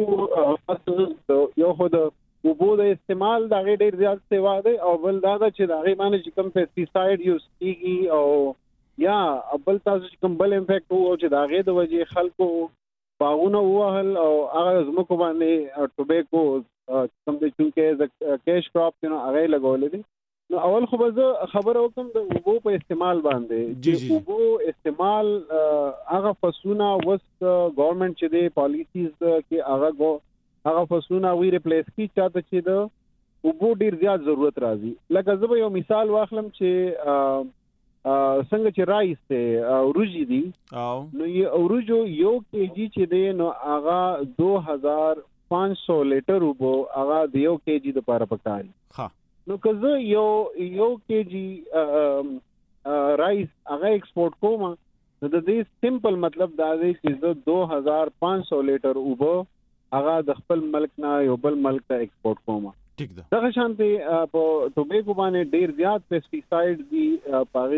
تماکو یو خو د اوبو د استعمال د هغې ډېر زیات سیوا دی، او بل دا ده چې د هغې باندې چې کوم پیسټیسایډ یوز کېږي او یا بل تاسو چې کوم بل امپیکټ و چې د هغې د وجې خلکو باغونه ووهل او هغه ځمکو باندې ټوبیکو کوم دی چونکې د کیش کراپ نو هغه یې لګولې دي. نو اول خو به خبره وکم د اوبو په استعمال باندې چې اوبو استعمال هغه فصلونه وس گورنمنت چې دی پالیسیز کې هغه هغه فصلونه وی ریپلیس کی چاته چې د اوبو ډیر زیات ضرورت راځي. لکه زه به یو مثال واخلم چې څنګه چې رایس ته اوروجي دي نو یو اوروجو یو کېجی چې دی نو هغه دو هزار پانچ سو لیټر اوبو هغه د یو کېجی د لپاره پکاري. ها نو که زه یو یو کېجی رایس هغه ایکسپورټ کوم نو د دې سمپل مطلب دا دی چې زه دو هزار پانچ سو لیټر اوبو هغه د خپل ملک نه یو بل ملک ته ایکسپورټ کوم. ٹھیک ده. دغه شانتي په ټوبیکو باندې ډیر زیات پیسټیسایډ دي، پاره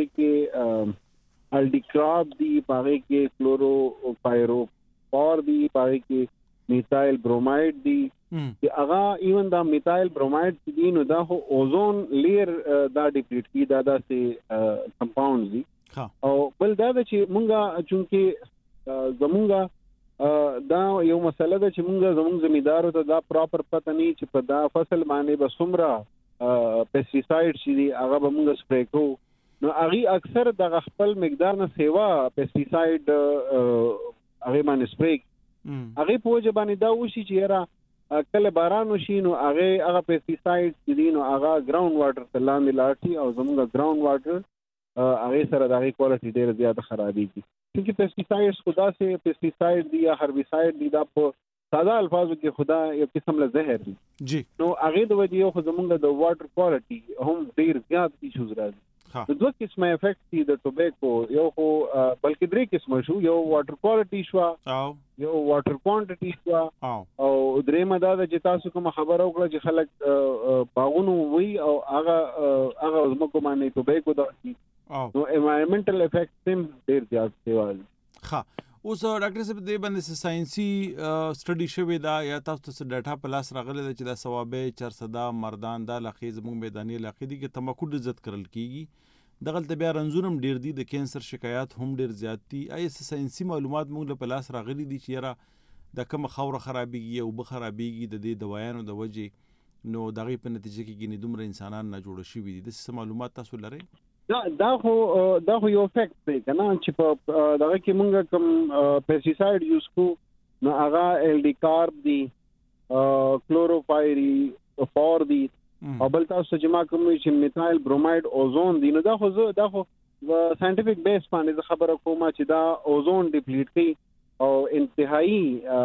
کې الډیکراب دي، پاره کې کلورو پایروفور دي، پاره کې میثایل بروماید دي. چې هغه ایون دا میثایل بروماید دي نو دا هو اوزون لیر دا ډیپلیټ کی دا داسې کمپاوند دي. او بل دا چې مونږه چونکه زمونږه دا یو مسله ده چې مونږ زموږ زمیدارو ته دا پراپر پته نه چې په دا فصل باندې به څومره پیسټیسایډ شي هغه به مونږ سپری کوو. نو هغه اکثر د خپل مقدار نه سیوا پیسټیسایډ هغه باندې سپری هغه په وجه باندې دا وشي چې را کله باران وشي نو هغه هغه پیسټیسایډ چې دي نو هغه ګراوند واټر ته لاندې لاړ او زموږ ګراوند واټر هغه سره د هغه کوالټي ډیره زیاته خرابېږي. کیونکہ پیسٹیسائڈز خدا سے پیسٹیسائڈ دی یا ہربیسائڈ دی دا په ساده الفاظو کې خدا یو قسم له زهر دی جی. نو هغه د وجې خو زمونږ د واټر کوالټي هم ډیر زیات ایشوز راځي. د دوه قسمه افیکټ دي د ټوبیکو، یو خو بلکې درې قسمه شو، یو واټر کوالټي شو او یو واټر کوانټیټي شو او درېمه دا چې تاسو کوم خبر وکړه چې خلک باغونو وي او هغه هغه زموږ باندې ټوبیکو دا نو انوایرنمنټل افیکټ هم ډیر زیات دی. ها اوس ډاکټر صاحب دې باندې ساينسي سټډي شوی دا یا تاسو ته ډاټا په لاس راغلی دا چې دا ثوابه چرصدا مردان دا لخیز موږ میداني علاقې دي کې تماکو د عزت کرل کیږي دغه بیا رنزونم ډیر دي د کینسر شکایات هم ډیر زیات دي. آی ساينسي معلومات موږ په لاس راغلي دي چې را د کوم خوره خرابېږي او به خرابېږي د دې دوايانو د وجې نو دغه په نتیجه کې ګینې دومره انسانان نه جوړ شي دي. د څه معلومات تاسو لرئ؟ دا دا خو دا خو یو فیکټ دی کنه چې په دغه کې مونږ کوم پیسټیسایډ یوز کو نو هغه الډیکارب دی، کلوروفایری فور دی او بل تاسو چې ما کوم چې میثایل بروماید اوزون دی. نو دا خو دا خو ساينټیفیک بیس باندې خبره کوم چې دا اوزون ډیپلیټ کوي او انتهایی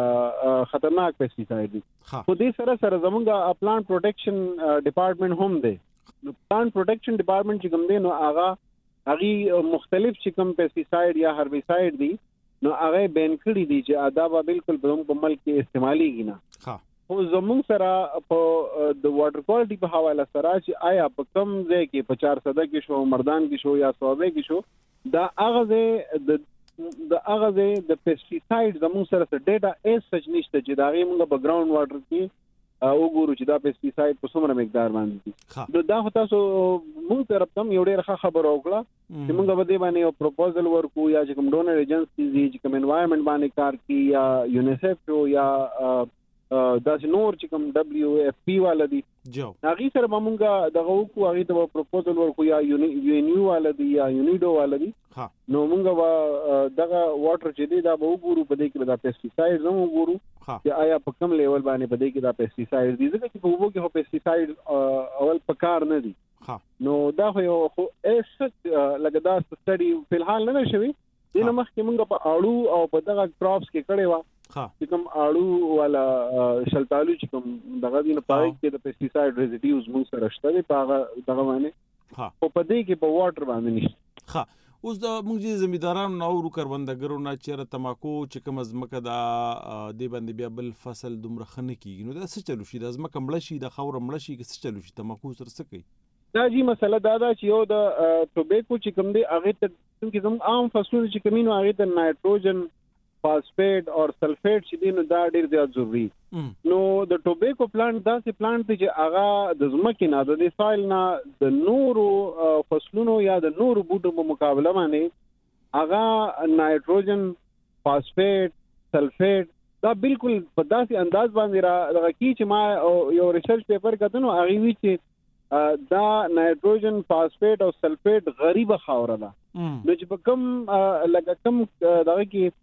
خطرناک پیسټیسایډ دی. خو دې سره سره زمونږ پلانټ پروټیکشن ډپارټمنټ هم دی. نو پلانټ پروټیکشن ډپارټمنټ چې کوم دی نو هغه هغه مختلف چې کوم پیسټیسایډ یا هربیسایډ دی نو هغه بین کړی دی چې دا به بالکل په ملک کې استعماليږي نه. ها خو زموږ سره په د واټر کوالټي په حواله سره چې آیا په کم ځای کې په چار صده کې شو، مردان کې شو یا صوبه کې شو، دا هغه د د هغه د پیسټیسایډ زموږ سره څه ډیټا ایس سچ نشته چې دا غي موږ په ګراوند واټر کې او ګورو چې دا پیسټیسایډ په څومره مقدار باندې دي. دا خو تاسو موږ طرف ته یو ډېر ښه خبر وکړه چې موږ به دې باندې یو پروپوزل ورکو یا چې کوم ډونر ایجنسیز دي چې کوم انوایرنمنت باندې کار کوي یا یونیسیف یا داسې نور چې کوم ډبلیو ایف پی والا دي هغه سره به موږ دغه وکړو، هغه ته پروپوزل ورکو یا یو ان یو والا دي یا یونیډو والا دي. نو موږ به دغه واټر چې دی دا به وګورو، په دې کې دا پیسټیسایډ هم وګورو چې آیا په کوم لیول باندې په دې کې دا پیسټیسایډ دي، ځکه چې په وګورو کې هو پیسټیسایډ اول پکار نه دي. نو دا خو یو خو ایس لکه دا سټډي په الحال نه شوی دینه مخکې موږ په اړو او په دغه کراپس کې کړي و چې کوم اړو ولا شلتالو چې کوم دغه دینه پای کې د پیسټیسایډ ریزیډیوز موږ سره شته په هغه دغه باندې ها په پدې کې په واټر باندې نشته. ها اوس د موږ زمیندارانو نو ورو کروندګرو نه چیرې تماکو چې کوم ازمکه دا د باندې بیا بل فصل دومره خنه کیږي نو دا څه چلو شي د ازمکه مړ شي د خاور مړ شي څه چلو شي تماکو سره څه کوي؟ دا جی مسله دا دا چې یو د ټوبیکو چې کوم دی هغه ته چې کوم عام فصلونه چې کومینو هغه ته نایټروجن فاسفیټ او سلفیټ چې دینو دا ډیر زیات ضروری. نو د ټوبیکو پلانټ دا سي پلانټ چې هغه د زمکه نه د سایل نه د نورو فصلونو یا د نورو بوټو په مقابله باندې هغه نایټروجن فاسفیټ سلفیټ دا بالکل په داسې انداز باندې را لږی چې ما یو ریسرچ پیپر کتنو هغه وی چې دا نایټروجن فاسفیټ او سلفیټ غریبه خاوره ده. نو چې په کم لکه کم دغه کې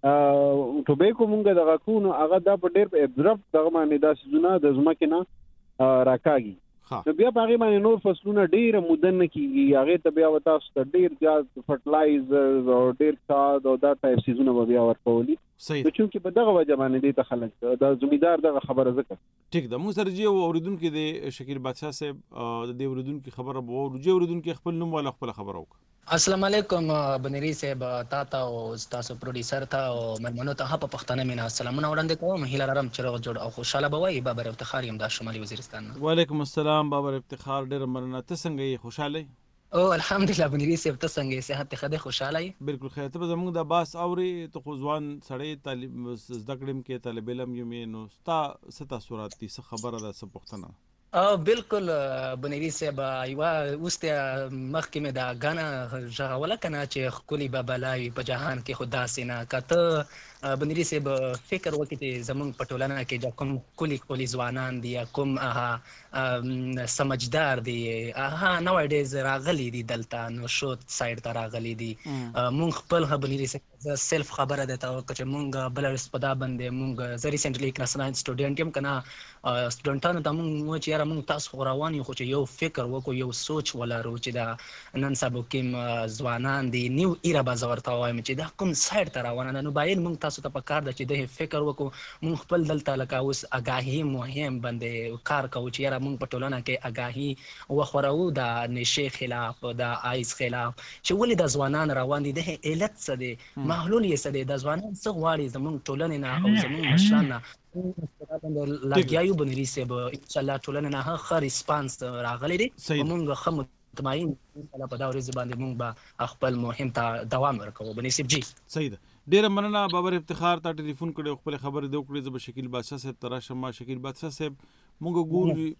ټوبیکو مونږ دغه کو نو هغه دا په ډېر ابزرب دغه باندې دا سيزونه د ځمکې نه راکاږي. نو بیا په هغه باندې نور فصلونه ډېر مدن نه کیږي. هغه ته بیا وتا ست ډېر زیات فرټلایزرز او ډېر کاد او دا ټایپ سيزونه بیا ورکولي. صحیح. نو چې په دغه وجه باندې دې ته خلک دا زمیدار دغه خبره زکه. ټیک ده. موږ سره جی اوریدونکو د شکیل بادشاہ صاحب د دې اوریدونکو خبره به ورجه اوریدونکو خپل نوم ولا خپل خبره وک. السلام علیکم بنيري صاحب تاتا او تاسو پروډوسر ته او مېلمنو ته په پښتنه مینا سلامونه وړاندې کوم. هیله لرم چې روغ جوړ او خوشاله به وي. بابر افتخار یم د شمالي وزیرستان. وعلیکم السلام بابر افتخار. ډېر مننه. ته څنګه یې؟ خوشاله یې؟ او الحمدلله بنيري صاحب ته څنګه صحت ته خده خوشاله یې؟ بالکل خیر. ته زموږ د باس اوري ته خو ځوان سړی طالب زده کړم کې طالب علم یم نو ستا ستا صورت دي څه خبره ده څه پښتنه؟ او بالکل بنيري صاحب ایوا اوسته مخکې مې دا غانا ژغوله کنه چې خولي بابلای په جهان کې خدا سينه کته بنيري صاحب فکر وکړي زمونږ پټولانه کې د کوم کلی کلی ځوانان دي کوم اها سمجدار دي اها نو ډیز راغلي دي دلته نو شوت سایډ ته راغلي دي. مونږ خپل بنيري صاحب سیلف خبره ده ته چې مونږ بل سپدا باندې مونږ زری سنټرلی کلاسناین سټوډنټ یم کنه سټوډنټانو ته مونږ چې را مونږ تاسو روان یو خو چې یو فکر وکړو یو سوچ ولرو چې دا نن سبا کې ځوانان دي نیو ایرا بازارته وایم چې دا کوم سایډ ته روان نه نو باید مونږ تاسو ته پکار ده چې د فکر وکړو. مونږ خپل دلته لکه اوس اگاهی مهم باندې کار کوو چې را مونږ په ټولنه کې اگاهی وخورو د نشه خلاف د آیس خلاف چې ولې د ځوانان روان دي د علت څه دي محلول یې څه دي د ځوانان څه غواړي زمونږ ټولنې نه او زمونږ مشران نه لګیاو بنيري صاحب ان شاء الله ټولنه نه ښه ریسپانس راغلی دی. مونږ خمو مطمئن په دا ورځ باندې مونږ به خپل مهم ته دوام ورکوو. بنيري صاحب جی صحیح ده. ډېر مننه بابر افتخار. تا ټلیفون کړو خپل خبره د وکړې زب شکیل بادشاہ صاحب تراشم. شکیل بادشاہ صاحب مونږ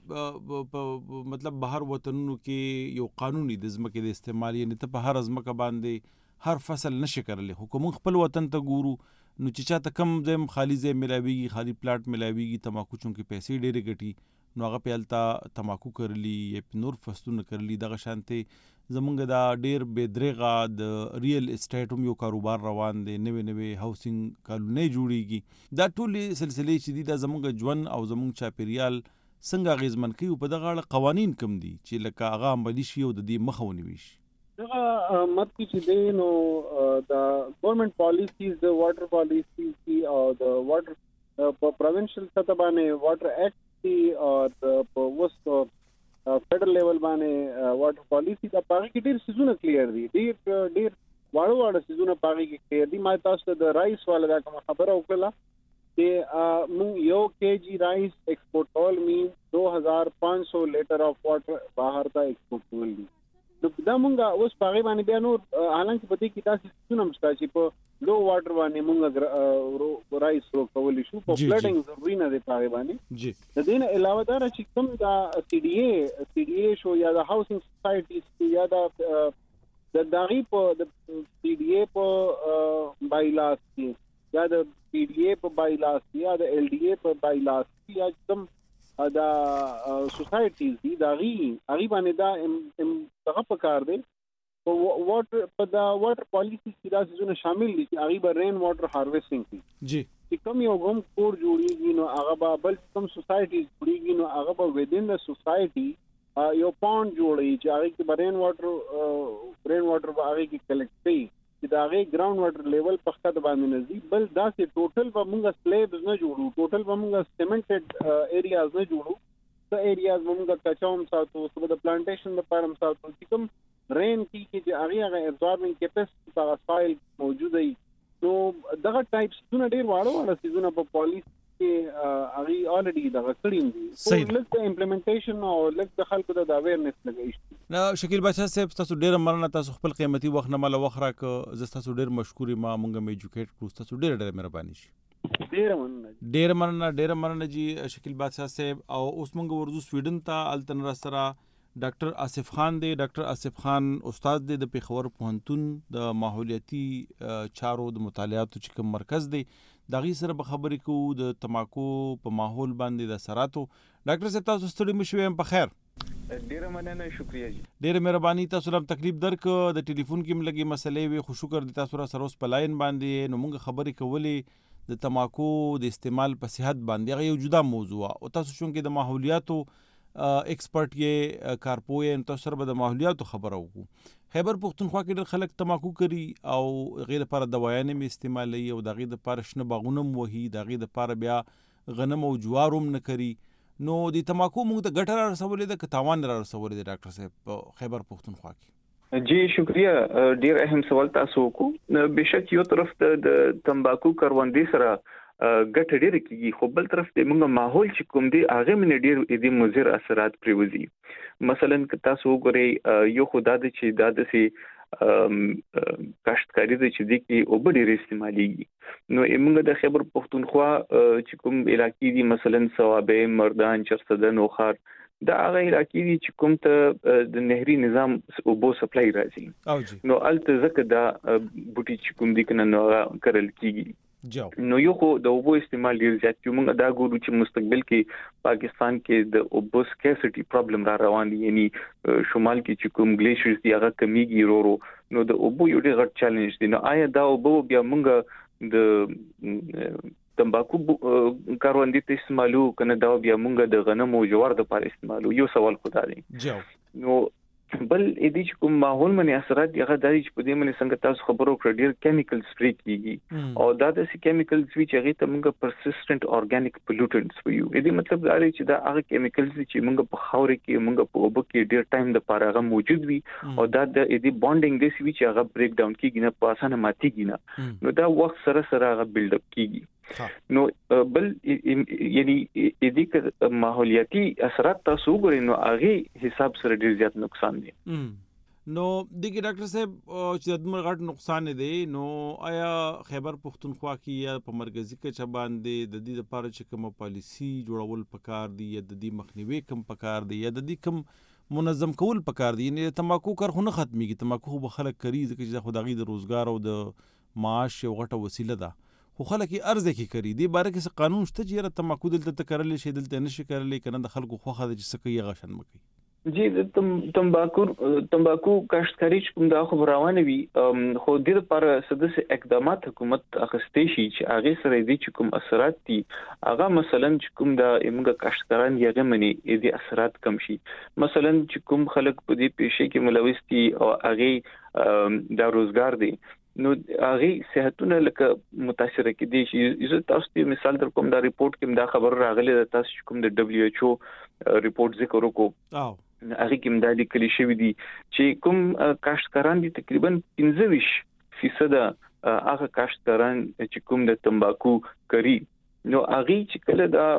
ګور مطلب بهر وطنونو کې یو قانوني د ځمکې د استعمال یعنی ته په هر ځمکه باندې هر فصل نشي کړلی خو کوم خپل وطن ته ګورو نو چې چاته کم ځم خالی ځای ملاویږي خالی پلاټ ملاویږي تماکو چونکې پیسې ډېرې ګټي نو هغه په هلته تماکو کرلی یا نور فصلونه کرلی. دغه شانتې زمونږ دا ډېر بې درېغه د ریل اسټیټ هم یو کاروبار روان دی. نوې نوې هاوسینګ کالونۍ جوړیږي. دا ټولې سلسلې چې دي دا زمونږ ژوند او زمونږ چاپیریال څنګه اغېزمن کوي او په دغه اړه قوانین کوم دي چې لکه هغه عملي شي او د دې مخه ونیول شي؟ دغه مطلب چې دی نو د ګورنمنت پالیسیز د واټر پالیسیز دي او د واټر په پروینشل سطح باندې واټر ایکټ دي او په وست فدرل لیول باندې واټر پالیسی دا پاره کې ډېر سيزونه کلیر دي. ډېر ډېر واړو واړو سيزونه پاره کې کلیر دي. ما تاسو ته د رایس والا دا کوم خبره وکړه چې موږ یو کېجی رایس ایکسپورټ کول مین دو هزار پانچ سو لیټر اف واټر بهر ته ایکسپورټ کول دي. نو دا مونږه اوس پاره باندې بیا نور حالانکه په دې کې تاسو څونه مستا چې په لو واټر باندې مونږه رایس رو کولې شو په فلډینګ ضروري نه دی پاره باندې جی. د دې نه علاوه دا چې کوم دا سی ډي اي سی ډي اي شو یا د هاوسینګ سوسایټیز یا د د داغي په د سی ډي اي په بایلاس کې یا د پی ډي اي په بایلاس یا د ال ډي اي په بایلاس یا کوم دا سوسایټیز دي دا غي هغه باندې دا څنګه پکار دي په واټر په دا واټر پالیسی کې دا څه شامل دي چې هغه به رین واټر هارویسټینګ کوي جی. چې کوم یو کوم کور جوړیږي نو هغه به بل کوم سوسایټیز جوړیږي نو هغه به ودین د سوسایټي یو پاوند جوړي چې هغه کې رین واټر رین واټر به هغه کې کلیکټ کوي چې دا هغه ګراوند واټر لیول په خط باندې نزدیک بل دا چې ټوټل به موږ سلیبز نه جوړو ټوټل به موږ سیمنټډ ایریاز نه جوړو. د ایریاز موږ کچاوم ساتو سبا د پلانټیشن لپاره هم ساتو چې کوم رین کی چې هغه هغه ابزوربینګ کیپاسټي په سوایل موجوده وي. نو دغه ټایپس څونه ډیر واړو واړو سيزونه په پالیسی کې هغه الریډي دغه کړیم دي. سو لکه امپلیمنټیشن او لکه د خلکو د اویرنس لګی. نو شکیل بادشاہ صاحب تاسو ډیر مننه. تاسو خپل قیمتي وخت نه مال وخره ک زه تاسو ډیر مشکور ما مونږه مې ایجوکیټ کړو. تاسو ډیر ډیر مهرباني شي. ډیر مننه ډیر مننه ډیر مننه جی شکیل بادشاہ صاحب. او اوس مونږ ورزو سویډن ته التن راسره ډاکټر آصف خان دی. ډاکټر آصف خان استاد دی د پیښور پوهنتون د ماحولیاتي چارو د مطالعاتو چې کوم مرکز دی دغه سره به خبرې کوو د تماکو په ماحول باندې د اثراتو. ډاکټر صاحب تاسو ستړي مشوي هم په خیر؟ ډیره مننه شکریہ جی ډیره مهرباني تاسو لم تکلیف درک د ټلیفون کې ملګي مسلې وي خو شکر دي تاسو را سره اوس په لاین باندې نو موږ خبرې کولې د تماکو د استعمال په صحت باندې هغه یو جدا موضوع او تاسو شون کې د ماحولیاتو ایکسپرټ یې کارپوی تاسو سره به د ماحولیاتو خبرو وکړو خیبر پختونخوا کې ډېر خلک تماکو کوي او غیر لپاره دوايانې مې استعمالوي او د غیر لپاره شنه باغونه وهي د غیر لپاره بیا غنم او جوار هم نه کوي نو د تماکو موږ ته ګټه را رسولې ده که تاوان را رسولې ده ډاکټر صاحب په خیبر پختونخوا کې جی شکریہ ډیر اهم سوال تاسو کو بشک یو طرف ته د تمباکو کاروندې سره ګټه ډیر کیږي خو بل طرف ته موږ ماحول چې کوم دی هغه من ډیر د مضر اثرات پریوزي مثلا که تاسو وګورئ یو خدای د چې دا د سي کاشتکاری د چې د کی او ډیر استعمالي نو موږ د خیبر پختونخوا چې کوم علاقې دي مثلا ثوابه مردان چرسده نوخار دا هغه علاقې دي چې کوم ته د نهري نظام او بو سپلای راځي نو الته زکه دا بوټي چې کوم دي کنه نو کرل کیږي نو یو خو د اوبو استعمال ډیر زیات چې موږ دا ګورو چې مستقبل کې پاکستان کې د اوبو سکیسټي پرابلم را روان دي یعنی شمال کې چې کوم ګلیشرز دي هغه کمیږي ورو نو د اوبو یو ډیر غټ چیلنج دی نو آیا دا اوبو بیا موږ د تمباکو کاروندې ته استعمالو کنه دا بیا موږ د غنم او جوار د لپاره استعمالو یو سوال خدا دی نو بل دې چې کوم ماحول باندې اثرات هغه دایي چې په دې باندې څنګه تاسو خبرو کړی ډیر کیمیکل سپری کیږي او دا د سې کیمیکلز وی چې هغه ته موږ پرسیسټنت اورګانیک پولوټنټس ویو دې مطلب دا دی چې دا هغه کیمیکلز چې موږ په خاور کې موږ په اوبو کې ډیر ټایم د پاره هغه موجود وي او دا د دې بانډینګ د سې چې هغه بریک ډاون کیږي نه په اسانه ماتيږي نه نو دا وخت سره سره هغه بیلډ اپ کیږي نو بل یعنی دې کې ماحولیاتي اثرات تاسو وګورئ نو هغه حساب سره ډیر زیات نقصان دي نو دغه ډاکټر صاحب چې د مرغټ نقصان دی نو آیا خیبر پختونخوا کې یا په مرکزی کې چ باندې د دې لپاره چې کوم پالیسی جوړول پکار دی یا د دې مخنیوي کوم پکار دی یا د دې کوم منظم کول پکار دی نه تماکو کار خو نه ختميږي تماکو به خلک کوي ځکه چې خدایي د روزګار او د معاش یو غټه وسیله ده خو خلک یې ارزه کې کوي دی باره کې قانون شته چې تماکو دلته تکرل شي دلته نشي کولای کنه د خلکو خوخه د چې سکه یې غشن مکي جی تم تمباکو تمباکو کاشتکاری کوم دا خبرونه وی خو د لپاره سدس اقدامات حکومت اخستې شي چې هغه سره دي چې کوم اثرات دي هغه مثلا چې کوم دا موږ کاشتکاران یې غمني دي اثرات کم شي مثلا چې کوم خلک په دې پیښه کې ملوث دي او هغه دا روزګار دي نو هغه صحتونه لکه متاثر کېدي شي زه تاسو ته مثال در کوم دا ریپورت کې دا خبر راغلی د تاسو کوم د دبليو ایچ او ریپورت ذکر وکړو هغه کې دا لیکل شوی دی چې کوم کاشتکاران دي تقریبا پنځه فیصد هغه کاشتکاران چې کوم د تمباکو کوي نو هغه چې کله دا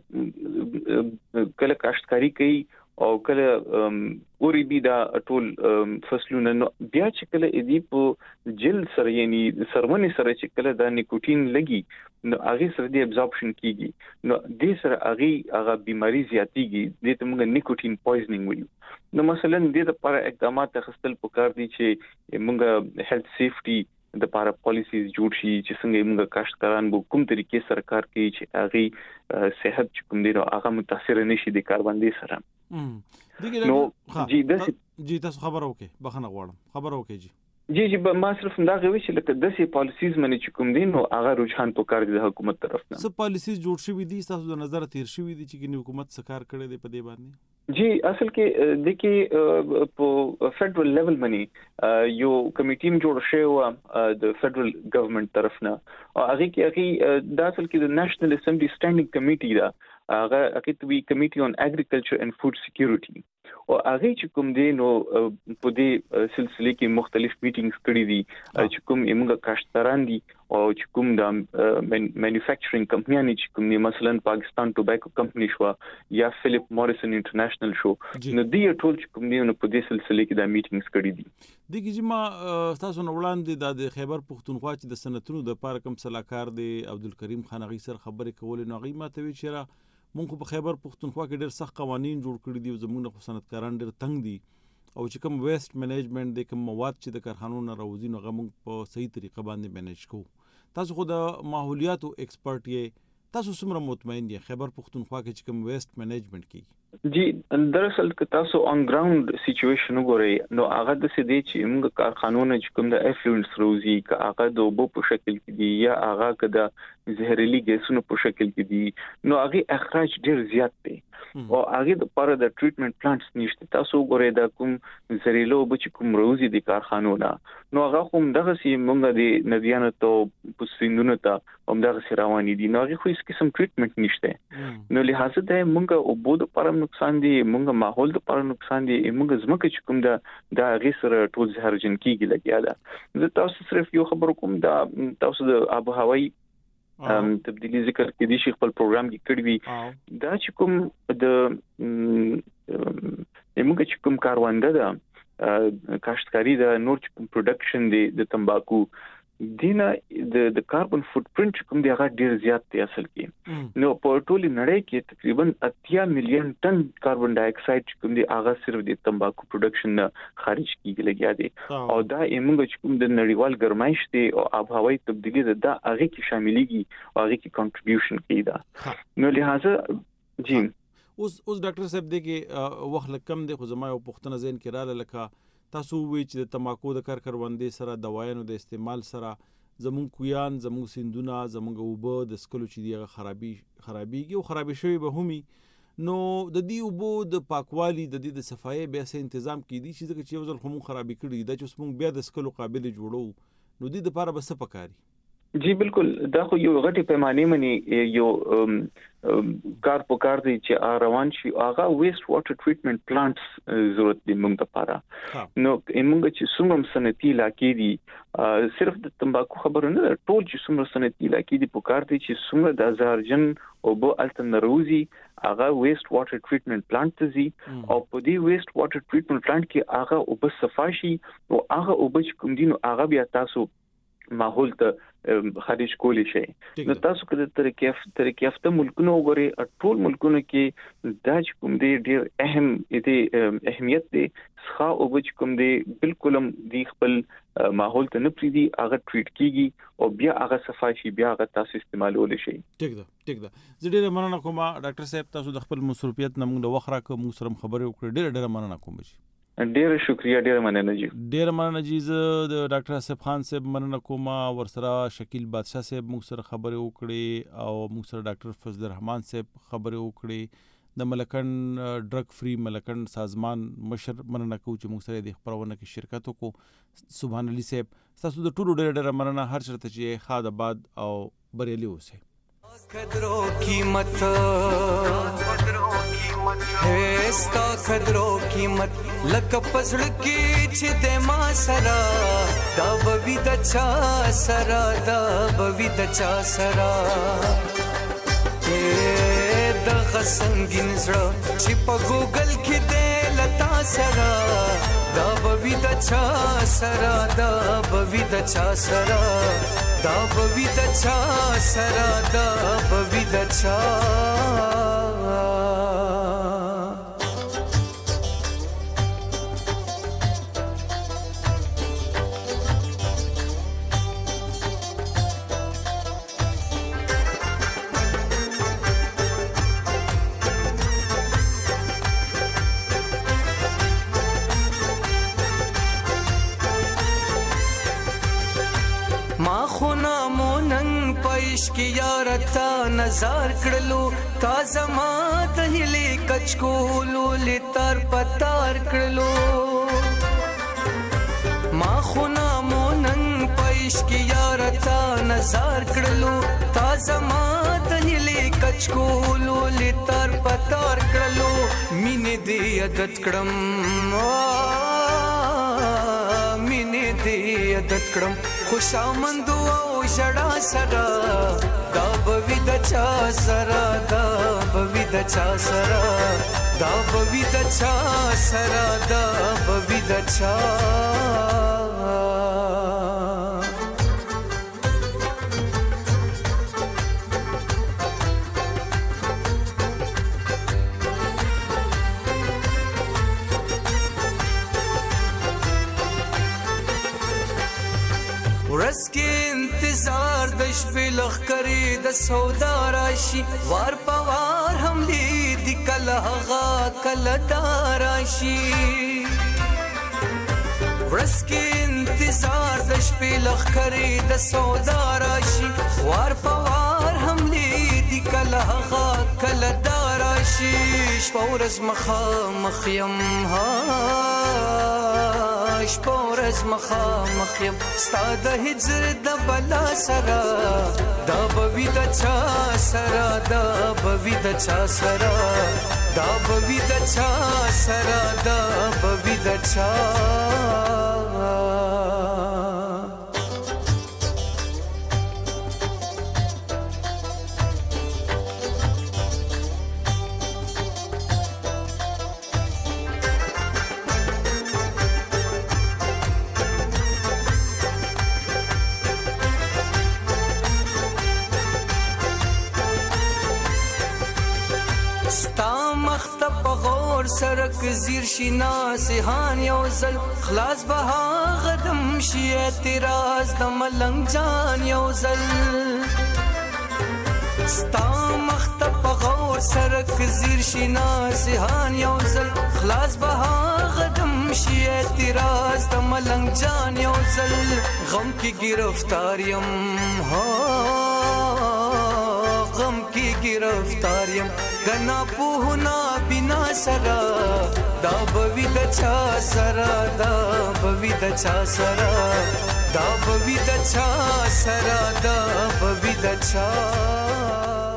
کله کاشتکاری کوي او کله اوري بي دا ټول فصلونه نو بیا چې کله ادي په جل سره یعنی سرمنې سره چې کله دا نیکوټین لګي نو هغه سره دی ابزورپشن کیږي نو دې سره هغه هغه بيماري زیاتیږي دې ته موږ نیکوټین پویزنینګ وایو نو مثلا دې لپاره اقدامات تخصل پکار دي چې موږ هیلث سیفټي د لپاره پالیسیز جوړ شي چې څنګه موږ کاشتکاران به کوم طریقې سرکار کوي چې هغه صحت چې کوم دی نو هغه متاثر نشي د کاربندې سره نو جی د جی تاسو خبر اوکې بخنه غواړم خبر اوکې جی جی جی ما صرف دا غوي چې لکه د سي پالیسیز منې چې کوم دي نو هغه رجحان پکار دي د حکومت طرف نه څه پالیسیز جوړ شوي دي تاسو د نظر تیر شوي دي چې حکومت سکار کړي دي په دې باندې جی اصل کې د کې په فدرل لیول باندې یو کمیټي جوړ شوی و د فدرل ګورنمنت طرف نه او هغه کې هغه د اصل کې د نېشنل اسمبلی سټانډینګ کمیټي دا هغه هغه وی کمیټي اون اګریکلچر اینڈ فود سکیورټي او هغه چې کوم دی نو په دې سلسله کې مختلف میټینګز کړي دي چې کوم موږ کاشتکاران دي او چې کوم د مینوفیکچرینګ کمپنیانې چې کوم دي مثلا پاکستان ټوباکو کمپنی شو یا فلیپ موریسن انټرنیشنل شو نو دې ټول چې کوم دي نو په دې سلسله کې د میټینګز کړي دي د کې ما تاسو نو وړاندې د خیبر پختونخوا چې د سنتونو د پاره کوم صلاحکار دی عبدالکریم خان غي سر خبرې کول نو غي ماته وی چیرې مونږ په خیبر پختونخوا کې ډېر سخت قوانين جوړ کړی دي زموږ نه صنعتکاران ډېر تنگ دي او چې کوم ویسٹ منیجمنت د کوم مواد چې د کارخانو نه راوځي نو غو په صحیح طریقه باندې مینیج کوو تاسو خو د ماحولیاتو ایکسپرټ یې تاسو څومره مطمئن دي خیبر پختونخوا کې چې کوم ویسٹ مینجمنت کیږي؟ جی دراصل که تاسو اون ګراوند سچويشن وګورئ نو هغه د سدي چې موږ کارخانونو چې کوم د افلوئنس روزي که هغه د اوبو په شکل کې دي یا هغه که د زهريلي ګیسونو په شکل کې دي نو هغه اخراج ډیر زیات دی او هغه د پاره د ټریټمنټ پلانټس نشته. تاسو وګورئ دا کوم زهريلو اوبو چې کوم روزي د کارخانونو نو هغه هم دغه سي موږ د ندیانو ته په سیندونو ته هم دغه سي رواني دي نو هغه خو هیڅ قسم ټریټمنټ نشته نو لہذا د موږ اوبو د پاره نقصان دي موږ ماحول د پاره نقصان دي موږ زمکه چې کوم د د غیر ټول زهرجن کیږي لګیا ده. زه تاسو صرف یو خبر کوم دا تاسو د آب و هوایی تبدیلی ذکر کې دي شي خپل پروګرام کې کړی وي دا چې کوم د موږ چې کوم کارونده ده کاشتکاری د نور چې کوم پروډکشن دی د تمباکو دینه د د کاربن فوت پرینټ کوم دی هغه ډیر زیات دی اصل کې نو په ټولي نړۍ کې تقریبا اتیا میلیون ټن کاربن ډای اکساید کوم دی هغه صرف د تمباکو پروډکشن نه خارج کیږي لګیا دی او دا موږ چې کوم د نړیوال ګرمایش دی او آب هوایی تبدیلی ده دا هغه کې شاملېږي او هغه کې کنټریبیوشن کوي دا نو لہذا جی اوس اوس ډاکټر صاحب دی کې وخت کم دی خو زما یو پوښتنه ذهن کې رااله لکه تاسو وی چې د تماکو د کار کروندې سره دوایانو د استعمال سره زمون کویان زمون سیندونه زمون اوبه د سکلو چې دیغه خرابي خرابيږي او خرابي شوی به همي نو د دې اوبو د پاکوالي د دې د صفایي به سه تنظیم کیدی چې یو ځل خمو خرابي کړي دا چې موږ بیا د سکلو قابل جوړو نو دې لپاره به څه پکاري؟ جی بالکل دا خو یو غټي پیمانه منی یو کار په کار دی چې روان شي هغه ویسټ واټر ټریټمنټ پلانټس ضرورت دی موږ لپاره نو موږ چې څومره صنعتي علاقې دي صرف د تمباکو خبره نه ټول چې څومره صنعتي علاقې دي په کار دی چې څومره د زهرجن او بو الټنروزي هغه ویسټ واټر ټریټمنټ پلانټ دي او په دې ویسټ واټر ټریټمنټ پلانټ کې هغه او بس صفاشي او هغه او بچ کوم دي نو هغه بیا تاسو ماحول ته خارج کولی شي نو تاسو کله طریقې طریقې یافته ملکونو وګورئ ټول ملکونو کې دا چې کوم دی ډیر اهم دي اهمیت دی ښه او بچ کوم دی بالکل هم دی خپل ماحول ته نه پریدي هغه ټریټ کیږي او بیا هغه صفایي بیا هغه تاسو استعمالول شي. ټیک ده ټیک ده زه ډیر مننه کوم ډاکټر صاحب تاسو د خپل مصروفیت نه موږ د وخت راکو موږ سره خبرې وکړې ډیر ډیر مننه کوم جی ډیر شکریا ډیر مننه جی ډیر مننه جی زه د ډاکټر اسف خان صاحب مننه کوم ورسره شکیل بادشاہ صاحب موږ سره خبرې وکړې او موږ سره ډاکټر فضل الرحمن صاحب خبرې وکړې د ملکن ډرګ فری ملکن سازمان مشر مننه کوم چې موږ سره د خبرونه کې شرکت وکړو سبحان الله صاحب تاسو د ټولو ډیر ډیر مننه هر چرته چې خاد آباد او بریالي اوسئ. खदरो कीमत है स्ता खदरो कीमत लक पसड़ की छिदे मा सरा दा बविद चा सरा दा बविद चा सरा ए द खसंगिन जड़ा छिप गूगल की दे लता सरा दा बविद चा सरा दा बविद चा सरा दा बविद चा सरा दा बविद चा की यारता नजार कड़लो ताजा मात हिले कचकोलो लेतार पतार कड़लो माँ खुना मोनंग पैश की यारता नजार कड़लो ताजा मात हिले कचकोलो लेतार पतार कड़लो मीने दे अदत कड़म मीने दे अदत कड़म खुशामंदो शड़ा सरा दा बविद चा सरा दा बविद चा सरा दा बविद चा सरा दा बविद चा रस के انتظار د شپې لخرې د سودا راشي وار پوار هم لیدي کله هغه کله داراشي ورس کې انتظار د شپې لخرې د سودا راشي وار پوار هم لیدي کله هغه کله داراشي شپه ورځ مخامخ یم ها شپه ورځ مخامخ یم ستا د هجر د بلا سره دا به وي د چا سره دا به وي د چا سره دا به وي د چا سره دا به وي د چا سرک زیر شینا سهان یو زل خلاص بها غدم شي اعتراض د ملنګ جان یو زل ستا مخت په غور سرک زیر شینا سهان یو زل خلاص بها غدم شي اعتراض د ملنګ جان یو زل غم کی گرفتار یم ها غم کی گرفتار یم گنا پوهنا بنا سرا دا بوی د چا سرا دا بوی د چا سرا دا بوی د چا سرا دا بوی د چا